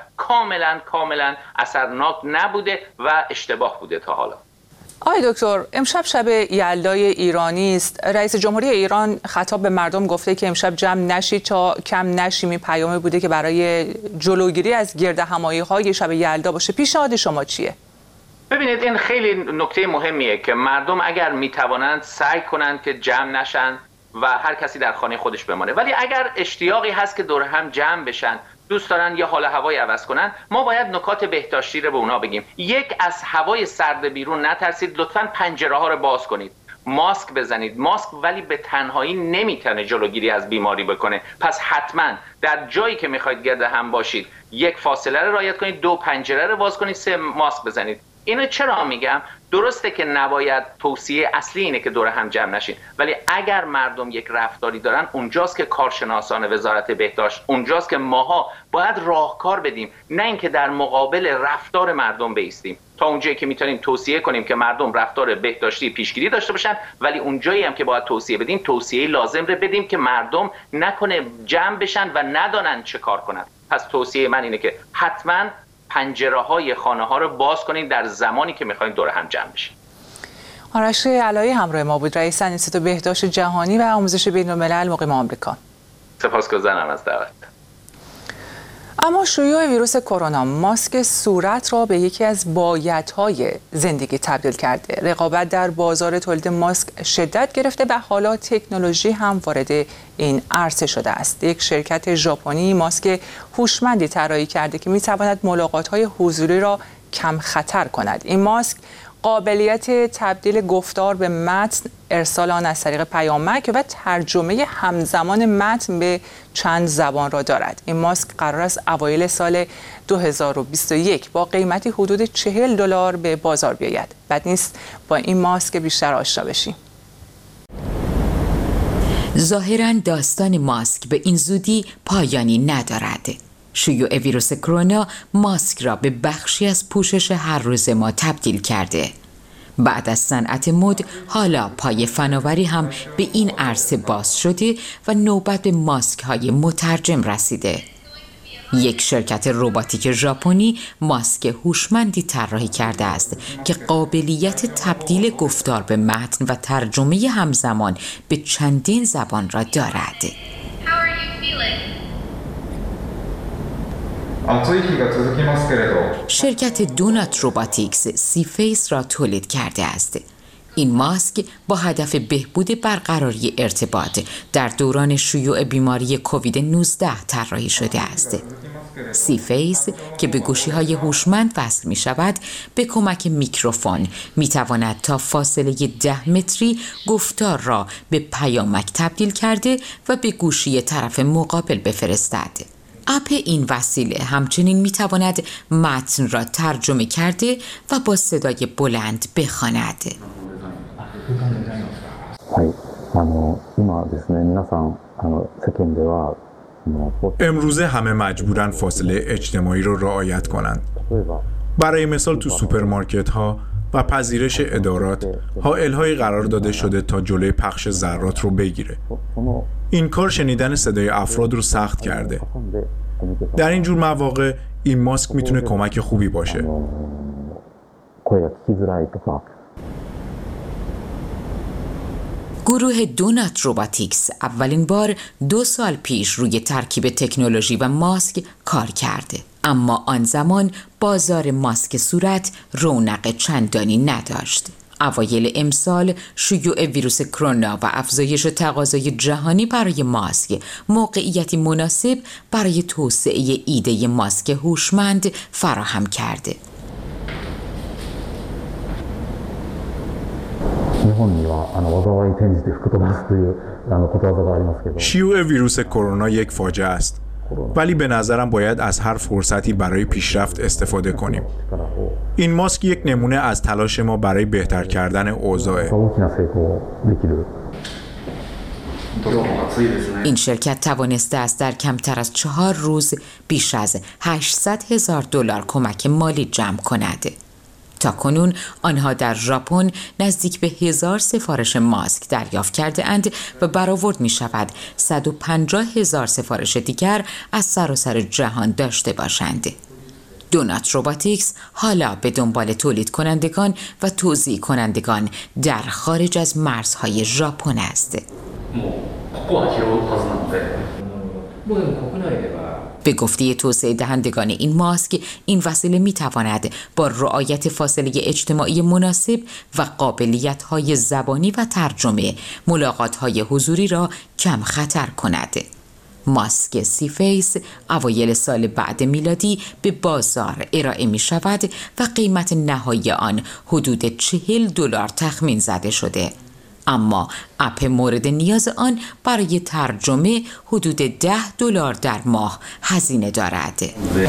کاملا اثرناک نبوده و اشتباه بوده تا حالا. آقای دکتر، امشب شب یلدای ایرانی است. رئیس جمهوری ایران خطاب به مردم گفته که امشب جمع نشید تا کم نشیم. این پیامی بوده که برای جلوگیری از گردهمایی‌های شب یلدا باشه. پیشنهاد شما چیه؟ ببینید این خیلی نکته مهمیه که مردم اگر میتوانند سعی کنند که جمع نشن و هر کسی در خانه خودش بمانه، ولی اگر اشتیاقی هست که دور هم جمع بشن، دوست دارن یا حال هوای عوض کنن، ما باید نکات بهداشتی رو به اونا بگیم. یک، از هوای سرد بیرون نترسید، لطفاً پنجره ها رو باز کنید، ماسک بزنید. ماسک ولی به تنهایی نمیتونه جلوگیری از بیماری بکنه. پس حتما در جایی که میخواید گرد هم باشید، یک، فاصله رو رعایت کنید، دو، پنجره رو باز کنید، سه، ماسک بزنید. اینو چرا میگم؟ درسته که نباید، توصیه اصلی اینه که دور هم جمع نشین، ولی اگر مردم یک رفتاری دارن، اونجاست که کارشناسان وزارت بهداشت، اونجاست که ماها باید راهکار بدیم، نه اینکه در مقابل رفتار مردم بایستیم. تا اونجایی که میتونیم توصیه کنیم که مردم رفتار بهداشتی پیشگیری داشته باشن، ولی اونجایی هم که باید توصیه بدیم، توصیه لازم رو بدیم که مردم نکنه جمع بشن و ندانن چه کار کنن. پس توصیه من اینه که حتما پنجره‌های خانه‌ها رو باز کنید در زمانی که می‌خواید دور هم جمع بشید. آرش علایی همراه ما بود، رئیس انستیتو بهداشت جهانی و آموزش بین‌الملل مقیم آمریکا. سپاسگزارم از دعوت. اما شیوع ویروس کرونا ماسک صورت را به یکی از بایدهای زندگی تبدیل کرده. رقابت در بازار تولید ماسک شدت گرفته و حالا تکنولوژی هم وارد این عرصه شده است. یک شرکت ژاپنی ماسک هوشمندی طراحی کرده که می‌تواند ملاقات‌های حضوری را کم خطر کند. این ماسک قابلیت تبدیل گفتار به متن، ارسال آن از طریق پیامک و ترجمه همزمان متن به چند زبان را دارد. این ماسک قرار است اوایل سال 2021 با قیمتی حدود $40 به بازار بیاید. بد نیست با این ماسک بیشتر آشنا بشیم. ظاهراً داستان ماسک به این زودی پایانی ندارد. شیوع ویروس کرونا ماسک را به بخشی از پوشش هر روز ما تبدیل کرده. بعد از صنعت مد، حالا پای فناوری هم به این عرصه باز شده و نوبت به ماسک های مترجم رسیده. یک شرکت رباتیک ژاپنی ماسک هوشمندی طراحی کرده است که قابلیت تبدیل گفتار به متن و ترجمه همزمان به چندین زبان را دارد. شرکت دونات روباتیکس سی فیس را تولید کرده است. این ماسک با هدف بهبود برقراری ارتباط در دوران شیوع بیماری کووید 19 طراحی شده است. سی فیس که به گوشی‌های هوشمند وصل می شود، به کمک میکروفون می تواند تا فاصله 10 متری گفتار را به پیامک تبدیل کرده و به گوشی طرف مقابل بفرستد. اپ این وسیله همچنین میتواند متن را ترجمه کرده و با صدای بلند بخواند. امروزه همه مجبورن فاصله اجتماعی رو رعایت کنند. برای مثال تو سوپرمارکت ها و پذیرش ادارات حائل‌هایی قرار داده شده تا جلوی پخش ذرات رو بگیره. این کار شنیدن صدای افراد رو سخت کرده. در این جور مواقع این ماسک میتونه کمک خوبی باشه. گروه دونات روباتیکس اولین بار 2 سال پیش روی ترکیب تکنولوژی و ماسک کار کرده. اما آن زمان بازار ماسک صورت رونق چندانی نداشت. اوایل امسال شیوع ویروس کرونا و افزایش تقاضای جهانی برای ماسک موقعیتی مناسب برای توسعه ایده ماسک هوشمند فراهم کرده. شیوع ویروس کرونا یک فاجعه است، ولی به نظرم باید از هر فرصتی برای پیشرفت استفاده کنیم. این ماسک یک نمونه از تلاش ما برای بهتر کردن اوضاعه. این شرکت توانسته است در کمتر از 4 روز بیش از $800,000 کمک مالی جمع کند. تا کنون آنها در ژاپن نزدیک به 1000 سفارش ماسک دریافت کرده اند و برآورد می شود 150,000 سفارش دیگر از سراسر جهان داشته باشند. دونات روباتیکس حالا به دنبال تولید کنندگان و توزیع کنندگان در خارج از مرزهای ژاپن است. به گفته توسعه دهندگان این ماسک، این وسیله می تواند با رعایت فاصله اجتماعی مناسب و قابلیت‌های زبانی و ترجمه ملاقات‌های حضوری را کم خطر کند. ماسک سی فیس اوایل سال بعد میلادی به بازار ارائه می شود و قیمت نهایی آن حدود $40 تخمین زده شده. اما اپ مورد نیاز آن برای ترجمه حدود $10 در ماه هزینه دارد.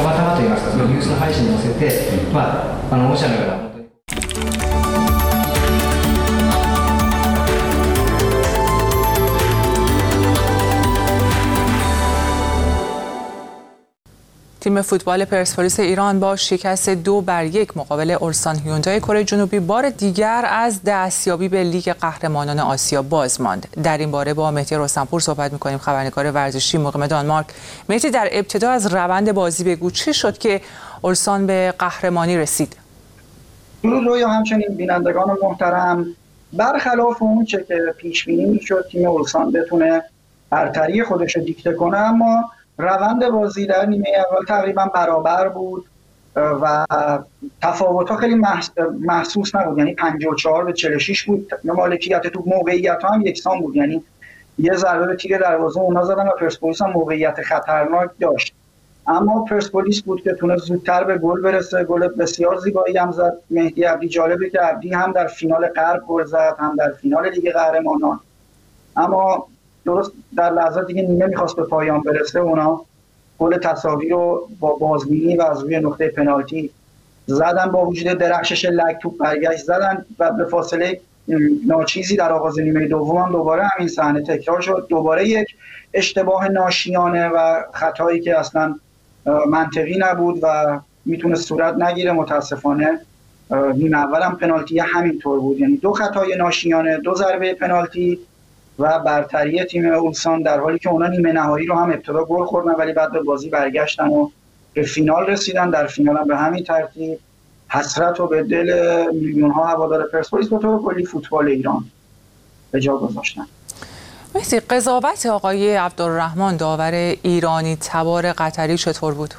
تیم فوتبال پرسپولیس ایران با شکست 2-1 مقابل اولسان هیوندای کره جنوبی بار دیگر از دستیابی به لیگ قهرمانان آسیا باز ماند. در این باره با مهدی رستمپور صحبت می‌کنیم، خبرنگار ورزشی مقیم دانمارک. مهدی، در ابتدا از روند بازی بگو، چی شد که اولسان به قهرمانی رسید؟ درود رویا همچنین بینندگان محترم. برخلاف اون چه که پیش بینی می‌شد تیم اولسان بتونه برتری خودش رو دیکته کنه، اما روند بازی در نیمه اول تقریبا برابر بود و تفاوت‌ها خیلی محسوس نبود، یعنی 54-46 بود. مالکیت تو موقعیت‌ها هم یکسان بود، یعنی یه ضربه به تیر دروازه اونا زدن و پرسپولیس هم موقعیت خطرناک داشت، اما پرسپولیس بود که تونه زودتر به گل برسه. گل بسیار زیبایی هم زد مهدی عبدی. جالبه که عبدی هم در فینال غرب گل زد، هم در فینال لیگ قهرمانان، اما درست در لحظات دیگه نیمه میخواست به پایان برسه، اونا گل تساوی رو با بازبینی و از روی نقطه پنالتی زدن. با وجود درخشش لگ توپ برگشت زدن و به فاصله ناچیزی در آغاز نیمه دوم هم دوباره همین صحنه تکرار شد. دوباره یک اشتباه ناشیانه و خطایی که اصلا منطقی نبود و میتونه صورت نگیره. متاسفانه نیمه اول هم پنالتی همینطور بود، یعنی 2 خطای ناشیانه، 2 ضربه پنالتی و برتری تیم اولسان، در حالی که اونا نیمه نهایی رو هم ابتدا گل خوردن ولی بعد به بازی برگشتن و به فینال رسیدن. در فینال هم به همین ترتیب حسرت رو به دل میلیون ها هوادار پرسپولیس به طور کلی فوتبال ایران به جا گذاشتن. مهدی، قضاوت آقای عبدالرحمن داور ایرانی تبار قطری چطور بود؟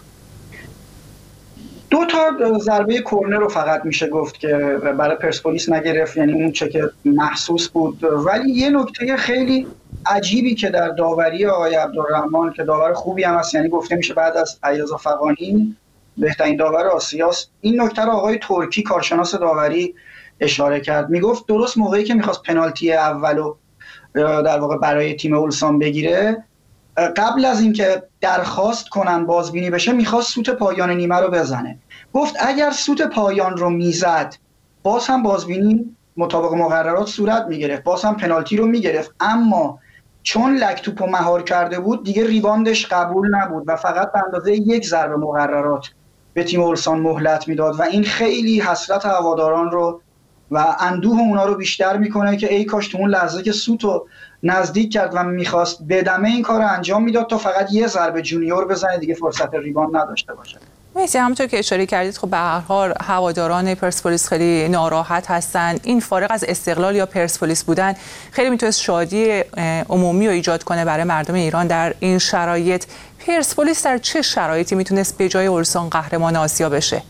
2 تا ضربه کرنر رو فقط میشه گفت که برای پرسپولیس نگرفت، یعنی اون چه که محسوس بود. ولی یه نکته خیلی عجیبی که در داوری آقای عبدالرحمن که داور خوبی هم هست، یعنی گفته میشه بعد از علیرضا فغانی بهترین داور آسیاست، این نکته رو آقای ترکی کارشناس داوری اشاره کرد. میگفت درست موقعی که میخواست پنالتی اولو در واقع برای تیم اولسان بگیره، قبل از اینکه درخواست کنن بازبینی بشه میخواست سوت پایان نیمه رو بزنه. گفت اگر سوت پایان رو میزد باز هم بازبینی مطابق مقررات صورت میگرفت، باز هم پنالتی رو میگرفت، اما چون لک توپو مهار کرده بود دیگه ریباندش قبول نبود و فقط به اندازه 1 ضربه مقررات به تیم اولسان مهلت میداد و این خیلی حسرت هواداران رو و اندوه اونا رو بیشتر میکنه که ای کاش تو اون لحظه که سوتو نزدیک کرد و میخواست بدمه این کار رو انجام میداد تا فقط 1 ضربه جونیور بزنه، دیگه فرصت ریباند نداشته باشه. مرسی. همونطور که اشاره کردید خب به هر حال هواداران پرسپولیس خیلی ناراحت هستن. این فارغ از استقلال یا پرسپولیس بودن خیلی میتونه شادی عمومی رو ایجاد کنه برای مردم ایران در این شرایط. پرسپولیس در چه شرایطی میتونست به جای اولسان قهرمان آسیا بشه؟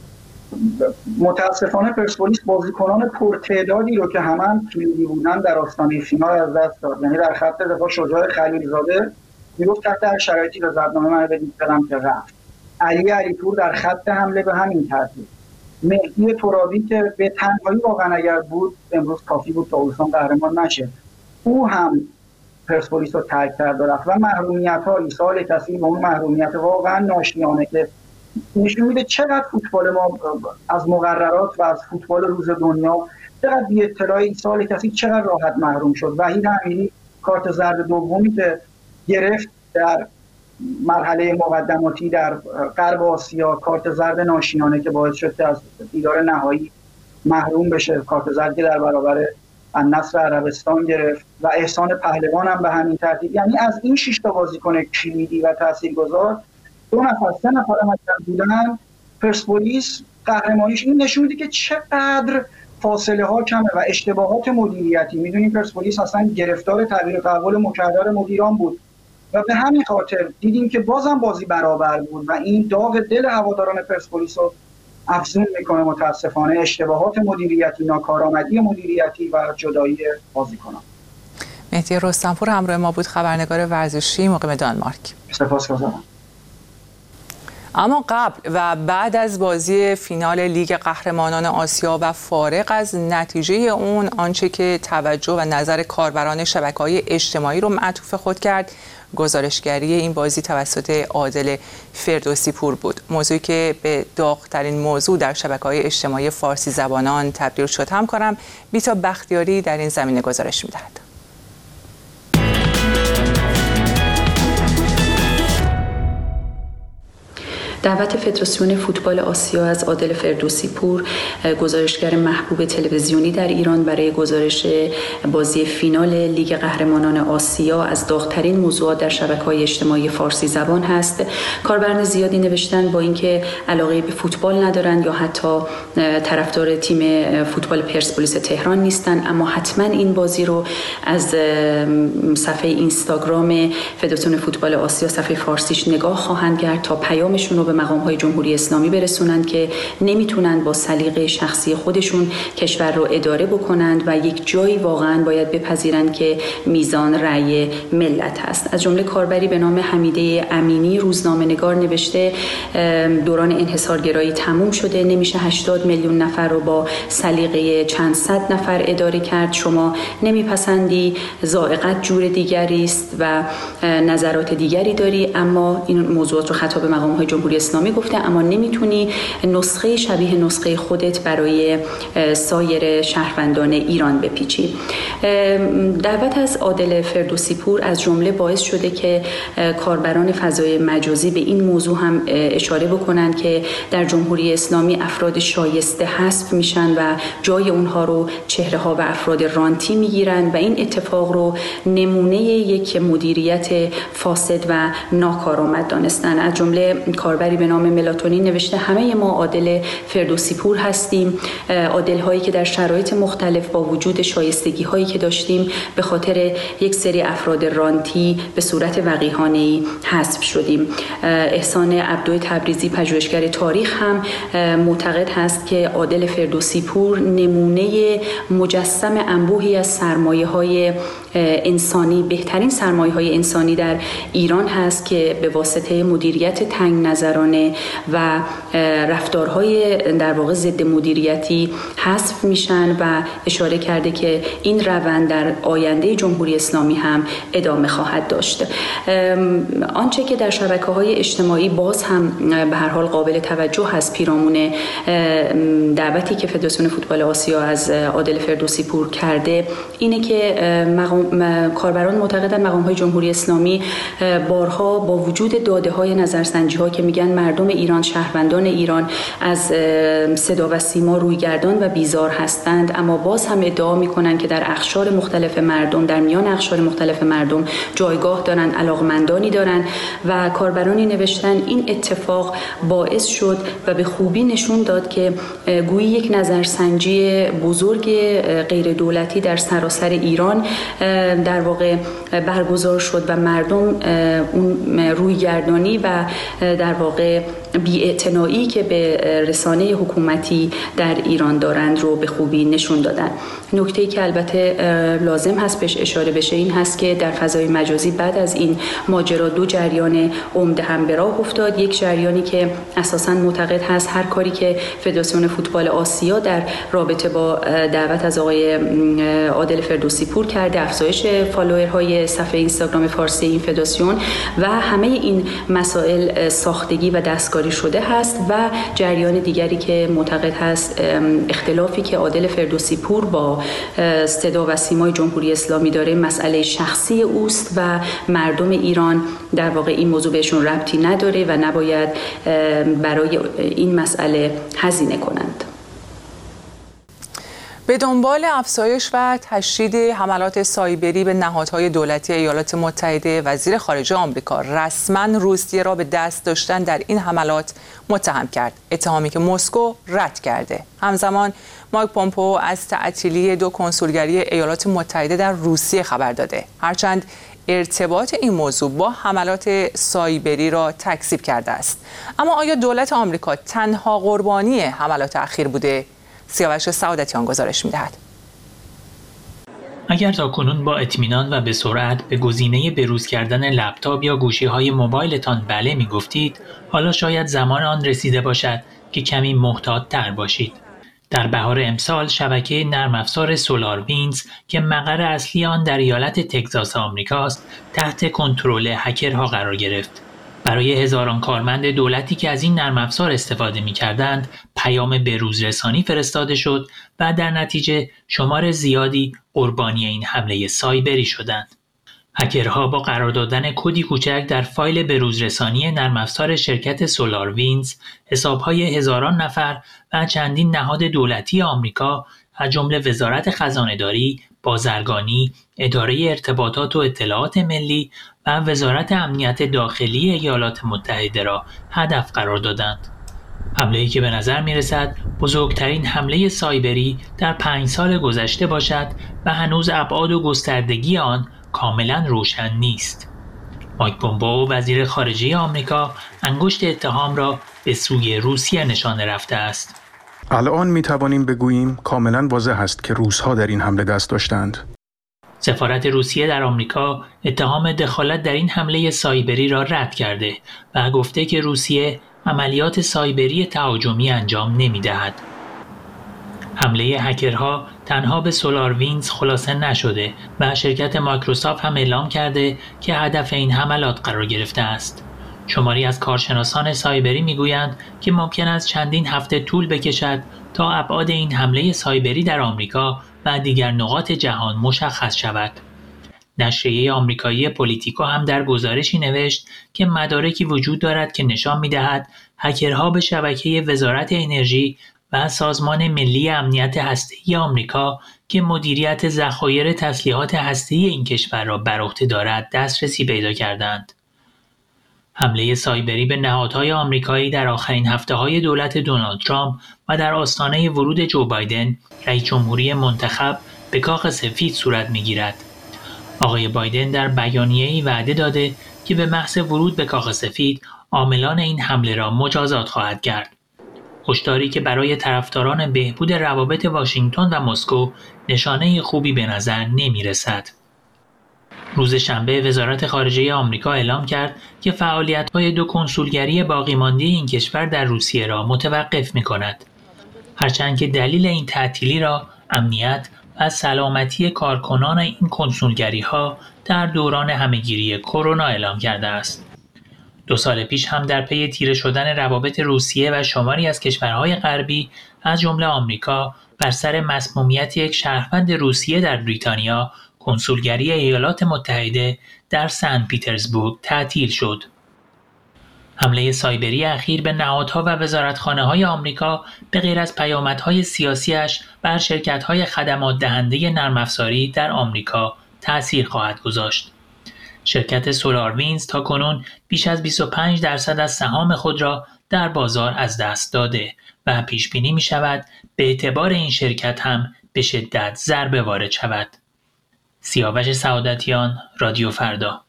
متاسفانه پرسپولیس بازیکنان پرتعدادی رو که همه کلیدی بودن در آستانه فینال از دست داد. یعنی در خط دفاع شجاع خلیلزاده میگفت تحت هر شرایطی رضایتنامه من بدید برم که رفت. علی علیپور در خط حمله به همین ترتیب. مهدی ترابی که به تنهایی واقعا اگر بود امروز کافی بود تا اولسان قهرمان نشه، او هم پرسپولیس رو ترک کرد و رفت. و محرومیت‌ها ایصال کسی به اون محرومیت واقعا ناشیانه که نشون میده چقدر فوتبال ما از مقررات و از فوتبال روز دنیا چقدر بی اطلاع ایصال کسی چقدر راحت محروم شد. وحید امیری کارت زرد دومی که گرفت در مرحله مقدماتی در غرب آسیا، کارت زرد ناشیانه که باعث شد از دیدار نهایی محروم بشه، کارت زرد که در برابر النصر عربستان گرفت و احسان پهلوان هم به همین ترتیب. یعنی از این 6 تا بازیکن کلیدی و تاثیرگذار 2 نفر 3 نفر بودن پرسپولیس قهرمانیش. این نشون میده که چقدر فاصله ها کمه و اشتباهات مدیریتی. میدونیم پرسپولیس اصلا گرفتار تغییر و تحول مکرر مدیران بود و به همین خاطر دیدیم که بازم بازی برابر بود و این داغ دل هواداران پرسپولیس رو افزون میکنه. متاسفانه اشتباهات مدیریتی، ناکارآمدی مدیریتی و جدایی بازیکنان. مهدی رستمپور همراه ما بود، خبرنگار ورزشی مقیم دانمارک. سپاسگزارم. اما قبل و بعد از بازی فینال لیگ قهرمانان آسیا و فارغ از نتیجه اون، آنچه که توجه و نظر کاربران شبکه‌های اجتماعی رو معطوف خود کرد گزارشگری این بازی توسط عادل فردوسی پور بود. موضوعی که به داغ‌ترین موضوع در شبکه‌های اجتماعی فارسی زبانان تبدیل شد. همکارم بیتا بختیاری در این زمینه گزارش می‌دهد. دعوت فدراسیون فوتبال آسیا از عادل فردوسی پور، گزارشگر محبوب تلویزیونی در ایران، برای گزارش بازی فینال لیگ قهرمانان آسیا از داغ‌ترین موضوعات در شبکه‌های اجتماعی فارسی زبان هست. کاربران زیادی نوشتن با اینکه علاقه به فوتبال ندارند یا حتی طرفدار تیم فوتبال پرسپولیس تهران نیستن، اما حتما این بازی رو از صفحه اینستاگرام فدراسیون فوتبال آسیا، صفحه فارسیش، نگاه خواهند کرد تا پیامشون رو به مقام‌های جمهوری اسلامی برسونند که نمیتونن با سلیقه شخصی خودشون کشور رو اداره بکنند و یک جایی واقعا باید بپذیرند که میزان رأی ملت هست. از جمله کاربری به نام حمیده امینی، روزنامه‌نگار، نوشته دوران انحصارگرایی تموم شده، نمیشه 80 میلیون نفر رو با سلیقه چند صد نفر اداره کرد. شما نمیپسندی، ذائقت جور دیگری است و نظرات دیگری داری، اما این موضوعات رو خطاب به مقام‌های جمهوری اسلامی گفته، اما نمیتونی نسخه شبیه نسخه خودت برای سایر شهروندان ایران بپیچی. دعوت از عادل فردوسی پور از جمله باعث شده که کاربران فضای مجازی به این موضوع هم اشاره بکنند که در جمهوری اسلامی افراد شایسته حذف میشن و جای اونها رو چهره‌ها و افراد رانتی میگیرن و این اتفاق رو نمونه یک مدیریت فاسد و ناکارآمد دانستن. از جمله کاربری به نام ملاتونین نوشته همه ما عادل فردوسی پور هستیم، عادل هایی که در شرایط مختلف با وجود شایستگی هایی که داشتیم به خاطر یک سری افراد رانتی به صورت وقیحانه‌ای حذف شدیم. احسان عبدوی تبریزی، پژوهشگر تاریخ، هم معتقد هست که عادل فردوسی پور نمونه مجسم انبوهی از سرمایه‌های انسانی، بهترین سرمایه‌های انسانی در ایران هست که به واسطه مدیریت تنگ نظرانه محافظه‌گرانه و رفتارهای در واقع ضد مدیریتی حذف میشن و اشاره کرده که این روند در آینده جمهوری اسلامی هم ادامه خواهد داشت. آنچه که در شبکه‌های اجتماعی باز هم به هر حال قابل توجه هست پیرامون دعوتی که فدراسیون فوتبال آسیا از عادل فردوسی پور کرده اینه که کاربران معتقدند مقام‌های جمهوری اسلامی بارها با وجود داده‌های نظرسنجی‌ها که میگن مردم ایران، شهروندان ایران از صدا و سیما رویگردان و بیزار هستند، اما باز هم ادعا میکنند که در اقشار مختلف مردم، در میان اقشار مختلف مردم جایگاه دارن، علاقمندانی دارن و کاربرانی نوشتن این اتفاق باعث شد و به خوبی نشون داد که گویی یک نظرسنجی بزرگ غیر دولتی در سراسر ایران در واقع برگزار شد و مردم اون رویگردانی و در واقع بی‌اعتنایی که به رسانه حکومتی در ایران دارند رو به خوبی نشون دادن. نکته‌ای که البته لازم هست بهش اشاره بشه این هست که در فضای مجازی بعد از این ماجرا دو جریان عمده هم به راه افتاد. یک جریانی که اساساً معتقد هست هر کاری که فدراسیون فوتبال آسیا در رابطه با دعوت از آقای عادل فردوسی پور کرده، افزایش فالوورهای صفحه اینستاگرام فارسی این فدراسیون و همه این مسائل ساختگی و دستکاری شده هست، و جریان دیگری که معتقد هست اختلافی که عادل فردوسی پور با صدا و سیمای جمهوری اسلامی داره مسئله شخصی اوست و مردم ایران در واقع این موضوع بهشون ربطی نداره و نباید برای این مسئله هزینه کنند. به دنبال افزایش و تشدید حملات سایبری به نهادهای دولتی ایالات متحده، وزیر خارجه آمریکا رسما روسیه را به دست داشتن در این حملات متهم کرد، اتهامی که مسکو رد کرده. همزمان مایک پومپئو از تعطیلی 2 کنسولگری ایالات متحده در روسیه خبر داده، هرچند ارتباط این موضوع با حملات سایبری را تکذیب کرده است. اما آیا دولت آمریکا تنها قربانی حملات اخیر بوده؟ سیاوش سعادتیان گزارش می‌دهد. اگر تاکنون با اطمینان و به سرعت به گزینه بروز کردن لپتاپ یا گوشی‌های موبایلتان بله می‌گفتید، حالا شاید زمان آن رسیده باشد که کمی محتاط‌تر باشید. در بهار امسال شبکه نرم افزار سولار-وینز که مقر اصلی آن در ایالت تگزاس آمریکاست، تحت کنترل هکرها قرار گرفت. برای هزاران کارمند دولتی که از این نرم افزار استفاده می‌کردند، پیام بروز رسانی فرستاده شد و در نتیجه شمار زیادی قربانی این حمله سایبری شدند. هکرها با قرار دادن کدی کوچک در فایل بروز رسانی نرم افزار شرکت سولار-وینز، حساب‌های هزاران نفر و چندین نهاد دولتی آمریکا از جمله وزارت خزانه‌داری، بازرگانی، اداره ارتباطات و اطلاعات ملی و وزارت امنیت داخلی ایالات متحده را هدف قرار دادند. حمله‌ای که به نظر می‌رسد بزرگترین حمله سایبری در 5 سال گذشته باشد و هنوز ابعاد و گستردگی آن کاملا روشن نیست. مایک پومپئو وزیر خارجه آمریکا انگشت اتهام را به سوی روسیه نشانه رفته است. الان می توانیم بگوییم کاملا واضح است که روس‌ها در این حمله دست داشتند. سفارت روسیه در آمریکا اتهام دخالت در این حمله سایبری را رد کرده و گفته که روسیه عملیات سایبری تهاجمی انجام نمی‌دهد. حمله هکرها تنها به سولار-وینز خلاصه نشده و شرکت مایکروسافت هم اعلام کرده که هدف این حملات قرار گرفته است. شماری از کارشناسان سایبری میگویند که ممکن است چندین هفته طول بکشد تا ابعاد این حمله سایبری در آمریکا و دیگر نقاط جهان مشخص شود. نشریه آمریکایی پولیتیکو هم در گزارشی نوشت که مدارکی وجود دارد که نشان می‌دهد هکرها به شبکه وزارت انرژی و سازمان ملی امنیت هسته‌ای آمریکا که مدیریت ذخایر تسلیحات هسته‌ای این کشور را بر عهده دارد دسترسی پیدا کردند. حمله سایبری به نهادهای آمریکایی در آخرین هفته‌های دولت دونالد ترامپ و در آستانه ورود جو بایدن رئیس جمهوری منتخب به کاخ سفید صورت می‌گیرد. آقای بایدن در بیانیه‌ای وعده داده که به محض ورود به کاخ سفید عاملان این حمله را مجازات خواهد کرد. هشداری که برای طرفداران بهبود روابط واشنگتن و مسکو نشانه خوبی به نظر نمی‌رسد. روز شنبه وزارت خارجه آمریکا اعلام کرد که فعالیت‌های 2 کنسولگری باقیمانده این کشور در روسیه را متوقف می‌کند. هرچند که دلیل این تعطیلی را امنیت و سلامتی کارکنان این کنسولگری‌ها در دوران همه‌گیری کرونا اعلام کرده است. 2 سال پیش هم در پی تیره شدن روابط روسیه و شماری از کشورهای غربی از جمله آمریکا بر سر مسمومیت یک شهروند روسیه در بریتانیا، کنسولگری ایالات متحده در سن پیترزبورگ تعطیل شد. حمله سایبری اخیر به نهادها و وزارتخانه‌های آمریکا به غیر از پیامدهای سیاسیش بر شرکت‌های خدمات دهنده نرم افزاری در آمریکا تأثیر خواهد گذاشت. شرکت سولاروینز تاکنون بیش از 25% از سهام خود را در بازار از دست داده و پیش بینی می شود به اعتبار این شرکت هم به شدت ضربه وارد شود. سیاوش سعادتیان، رادیو فردا.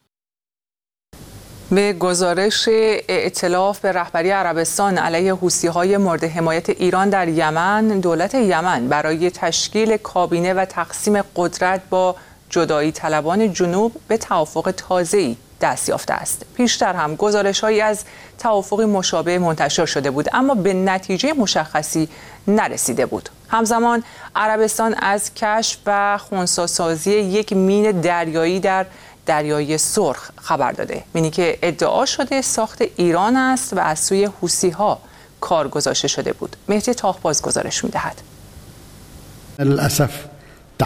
به گزارش ائتلاف به رهبری عربستان علیه حوثی‌های مورد حمایت ایران در یمن، دولت یمن برای تشکیل کابینه و تقسیم قدرت با جدایی طلبان جنوب به توافق تازه‌ای دست یافته است. پیشتر هم گزارش‌هایی از توافقی مشابه منتشر شده بود اما به نتیجه مشخصی نرسیده بود. همزمان عربستان از کشف و خنثی‌سازی یک مین دریایی در دریای سرخ خبر داده. مینی که ادعا شده ساخت ایران است و از سوی حوثی‌ها کار گذاشته شده بود. مهدی تاهباز گزارش می‌دهد. للأسف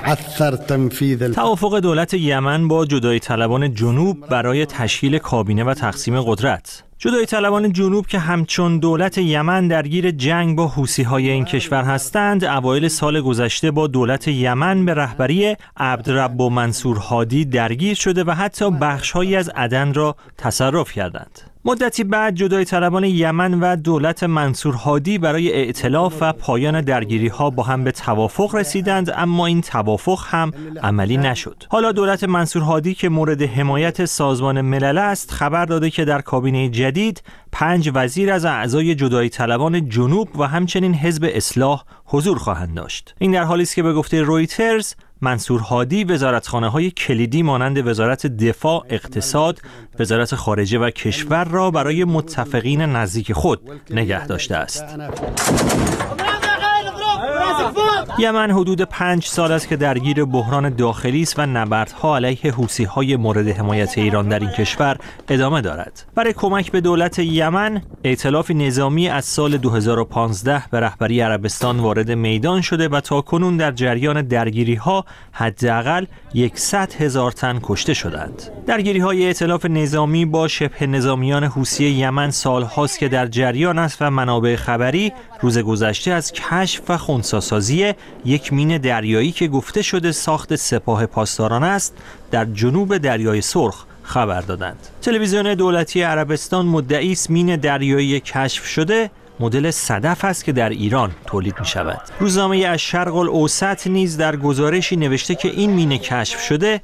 توافق دولت یمن با جدایی طلبان جنوب برای تشکیل کابینه و تقسیم قدرت. جدایی طلبان جنوب که همچون دولت یمن درگیر جنگ با حوثی‌های این کشور هستند، اوایل سال گذشته با دولت یمن به رهبری عبدرب منصور هادی درگیر شده و حتی بخش‌هایی از عدن را تصرف کردند. مدتی بعد جدایی طلبان یمن و دولت منصور هادی برای ائتلاف و پایان درگیری‌ها با هم به توافق رسیدند، اما این توافق هم عملی نشد. حالا دولت منصور هادی که مورد حمایت سازمان ملل است خبر داده که در کابینه جدید 5 وزیر از اعضای جدایی طلبان جنوب و همچنین حزب اصلاح حضور خواهند داشت. این در حالی است که به گفته رویترز منصور هادی وزارتخانه‌های کلیدی مانند وزارت دفاع، اقتصاد، وزارت خارجه و کشور را برای متفقین نزدیک خود نگه داشته است. یمن حدود 5 سال است که درگیر بحران داخلی است و نبردها علیه حوثی‌های مورد حمایت ایران در این کشور ادامه دارد. برای کمک به دولت یمن، ائتلاف نظامی از سال 2015 به رهبری عربستان وارد میدان شده و تاکنون در جریان درگیری‌ها حداقل 100,000 تن کشته شدند. درگیری‌های ائتلاف نظامی با شبه نظامیان حوثی یمن سال‌هاست که در جریان است و منابع خبری روز گذشته از کشف و خنثی‌سازی یک مین دریایی که گفته شده ساخت سپاه پاسداران است در جنوب دریای سرخ خبر دادند. تلویزیون دولتی عربستان مدعی است مین دریایی کشف شده مدل صدف است که در ایران تولید می شود. روزنامه الشرق الاوسط نیز در گزارشی نوشته که این مین کشف شده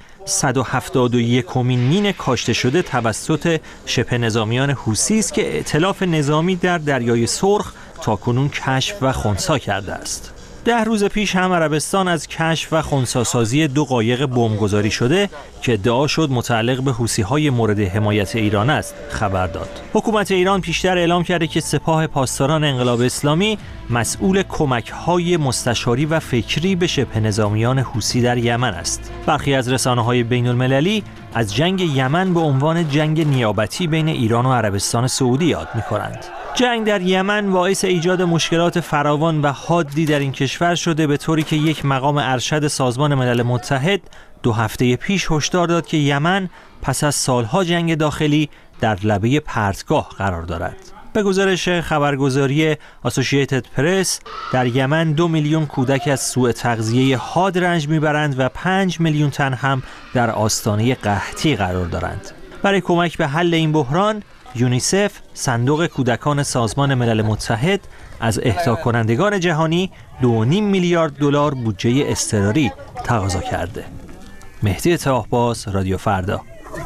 171مین مین کاشته شده توسط شبه نظامیان حوثی است که ائتلاف نظامی در دریای سرخ تاکنون کشف و خنثی کرده است. 10 روز پیش هم عربستان از کشف و خنثی‌سازی 2 قایق بمبگذاری شده که ادعا شد متعلق به حوثی‌های مورد حمایت ایران است خبر داد. حکومت ایران پیشتر اعلام کرده که سپاه پاسداران انقلاب اسلامی مسئول کمک‌های مستشاری و فکری به شبه نظامیان حوثی در یمن است. برخی از رسانه‌های بین‌المللی از جنگ یمن به عنوان جنگ نیابتی بین ایران و عربستان سعودی یاد می‌کنند. جنگ در یمن باعث ایجاد مشکلات فراوان و حادی در این کشور شده، به طوری که یک مقام ارشد سازمان ملل متحد 2 هفته پیش هشدار داد که یمن پس از سالها جنگ داخلی در لبه پرتگاه قرار دارد. به گزارش خبرگزاری اسوسییتد پرس در یمن 2 میلیون کودک از سوء تغذیه حاد رنج میبرند و 5 میلیون تن هم در آستانه قحطی قرار دارند. برای کمک به حل این بحران یونیسف، صندوق کودکان سازمان ملل متحد، از اهدا کنندگان جهانی 2.5 میلیارد دلار بودجه اضطراری تقاضا کرده. مهدی طاهباز، رادیو فردا.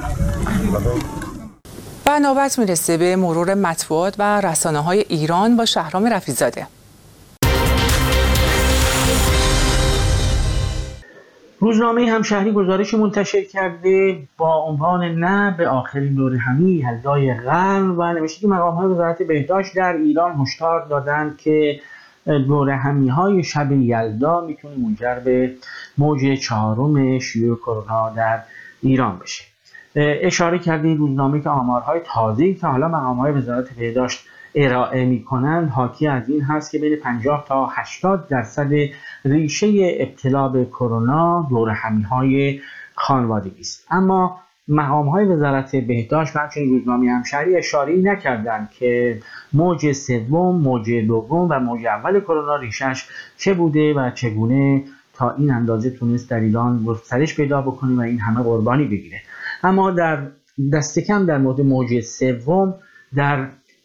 و نوبت میرسه به مرور مطبوعات و رسانه‌های ایران با شهرام رفیع‌زاده. روزنامه همشهری گزارش منتشر کرده با عنوان نه به آخرین دوره همی یلدای قرن و نوشته که مقام‌های وزارت بهداشت در ایران هشدار دادند که دوره همی‌های شب یلدا میتونه منجر به موج 4 شیوع کرونا در ایران بشه. اشاره کرده این روزنامه که آمارهای تازه‌ای که حالا مقام‌های وزارت بهداشت ارائه می‌کنند حاکی از این هست که بین 50 تا 80% ریشه ابتلا به کرونا دوره همی‌های خانوادگی است. اما مقام‌های وزارت بهداشت و همچنین روزنامه همشهری اشاره‌ای نکردند که موج سوم، موج دوم و موج اول کرونا ریشش چه بوده و چگونه تا این اندازه تونست در ایران گسترش پیدا بکنه و این همه قربانی بگیره. اما در دست کم در مورد موج سوم در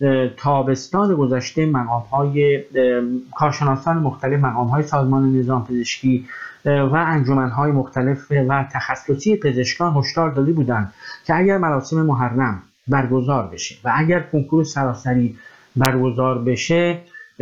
تابستان گذشته مقام‌های کارشناسان مختلف، مقام‌های سازمان نظام پزشکی و انجمن‌های مختلف و تخصصی پزشکان هشدار داده بودند که اگر مراسم محرم برگزار بشه و اگر کنکور سراسری برگزار بشه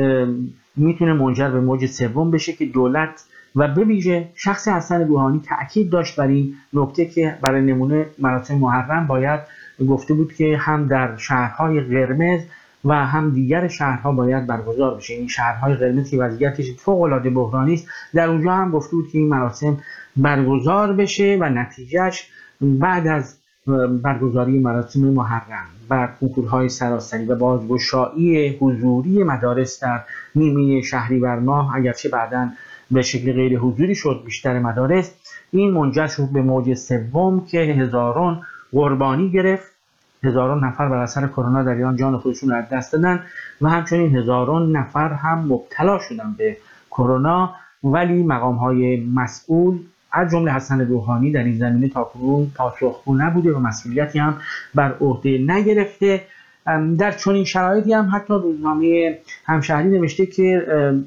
میتونه منجر به موج سوم بشه که دولت و به ویژه شخص حسن روحانی تأکید داشت بر این نکته که برای نمونه مراسم محرم باید گفته بود که هم در شهرهای قرمز و هم دیگر شهرها باید برگزار بشه. این شهرهای قرمز که وضعیتش فوق‌العاده بحرانی است در اونجا هم گفته بود که این مراسم برگزار بشه و نتیجهش بعد از برگزاری مراسم محرم و کنکورهای سراسری و بازگشایی حضوری مدارس در نیمه شهریور ماه، اگرچه بعداً به شکل غیر حضوری شد بیشتر مدارس، این منجر شد به موج سوم که هزاران قربانی گرفت. هزاران نفر بر اثر کرونا در ایران جان خودشون را از دست دادن و همچنین هزاران نفر هم مبتلا شدن به کرونا، ولی مقام‌های مسئول از جمله حسن روحانی در این زمینه تاکنون پاسخگو نبوده و مسئولیتی هم بر عهده نگرفته. در چنین شرایطی هم حتی روزنامه همشهری نوشته که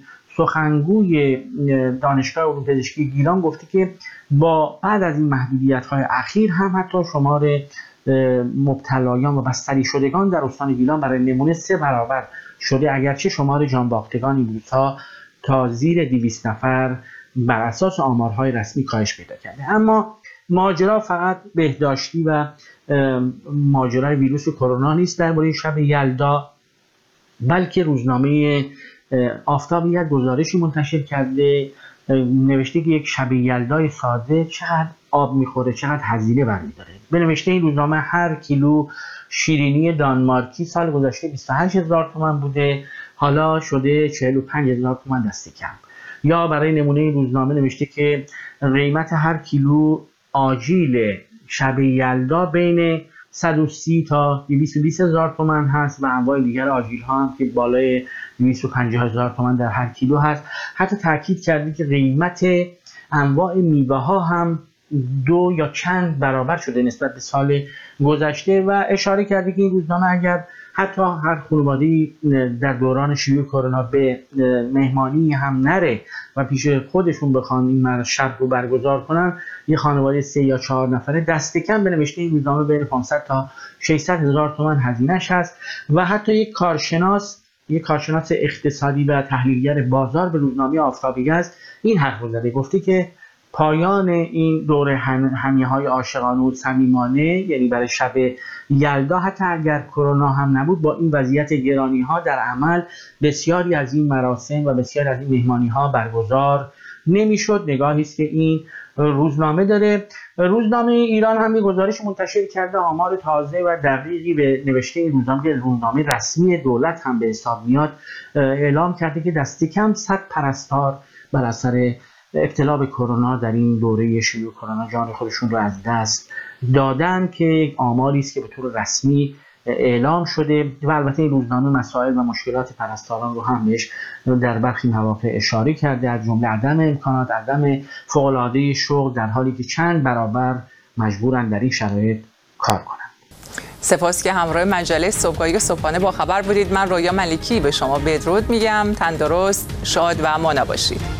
سخنگوی دانشگاه علوم پزشکی گیلان گفته که با بعد از این محدودیت‌های اخیر هم حتی شمار مبتلایان و بستری شدگان در استان گیلان برای نمونه 3 برابر شده، اگرچه شمار جانباختگان این روزها تا زیر 200 نفر بر اساس آمارهای رسمی کاهش پیدا کرده. اما ماجرا فقط بهداشتی و ماجرای ویروس کرونا نیست درباره شب یلدا، بلکه روزنامه آفتاب یک گزارشی منتشر کرده، نوشته که یک شب یلدای ساده چقدر آب میخوره، چقدر هزینه برمیداره. به نوشته این روزنامه هر کیلو شیرینی دانمارکی سال گذشته 28,000 تومان بوده، حالا شده 45,000 تومان دست کم. یا برای نمونه این روزنامه نوشته که قیمت هر کیلو آجیل شب یلدا بین 130 تا 220,000 تومان هست و انواع دیگر آجیل ها هم که بالای 250,000 تومان در هر کیلو هست. حتی تاکید کردی که قیمت انواع میوه ها هم 2 یا چند برابر شده نسبت به سال گذشته و اشاره کردی که این روزنامه اگر حتی هر خانواده‌ای در دوران شیوع کرونا به مهمانی هم نره و پیش خودشون بخوان این شب رو برگزار کنن، یه خانواده 3 یا 4 نفره دست کم به نوشته این روزنامه بین 500 تا 600,000 تومان هزینه‌اش هست. و حتی یک کارشناس اقتصادی و تحلیلگر بازار به روزنامه آفتابی است این حرف رو زده، گفته که پایان این دوره همیه‌های عاشقانه و صمیمانه، یعنی برای شب یلدا، حتی اگر کرونا هم نبود، با این وضعیت گرانی‌ها در عمل بسیاری از این مراسم و بسیاری از این مهمانی‌ها برگزار نمی‌شد. نگاهی است که این روزنامه داره. روزنامه ایران هم گزارش منتشر کرده، آمار تازه و دقیقی به نوشته این روزنامه که روزنامه رسمی دولت هم به حساب میاد، اعلام کرده که دست کم 100 پرستار بر اثر ابتلا به کرونا در این دوره شیوع کرونا جان خودشون رو از دست دادن، که یک آماری است که به طور رسمی اعلام شده. و البته این روزنامه مسائل و مشکلات پرستاران رو هم بهش در برخی مواقع اشاره کرده، از جمله عدم امکانات، عدم فوق‌العاده شغل، در حالی که چند برابر مجبورن در این شرایط کار کنن. سپاس که همراه مجله صبحگاهی صبحانه با خبر بودید. من رویا ملکی به شما بدرود میگم. تندرست، شاد و مانا باشید.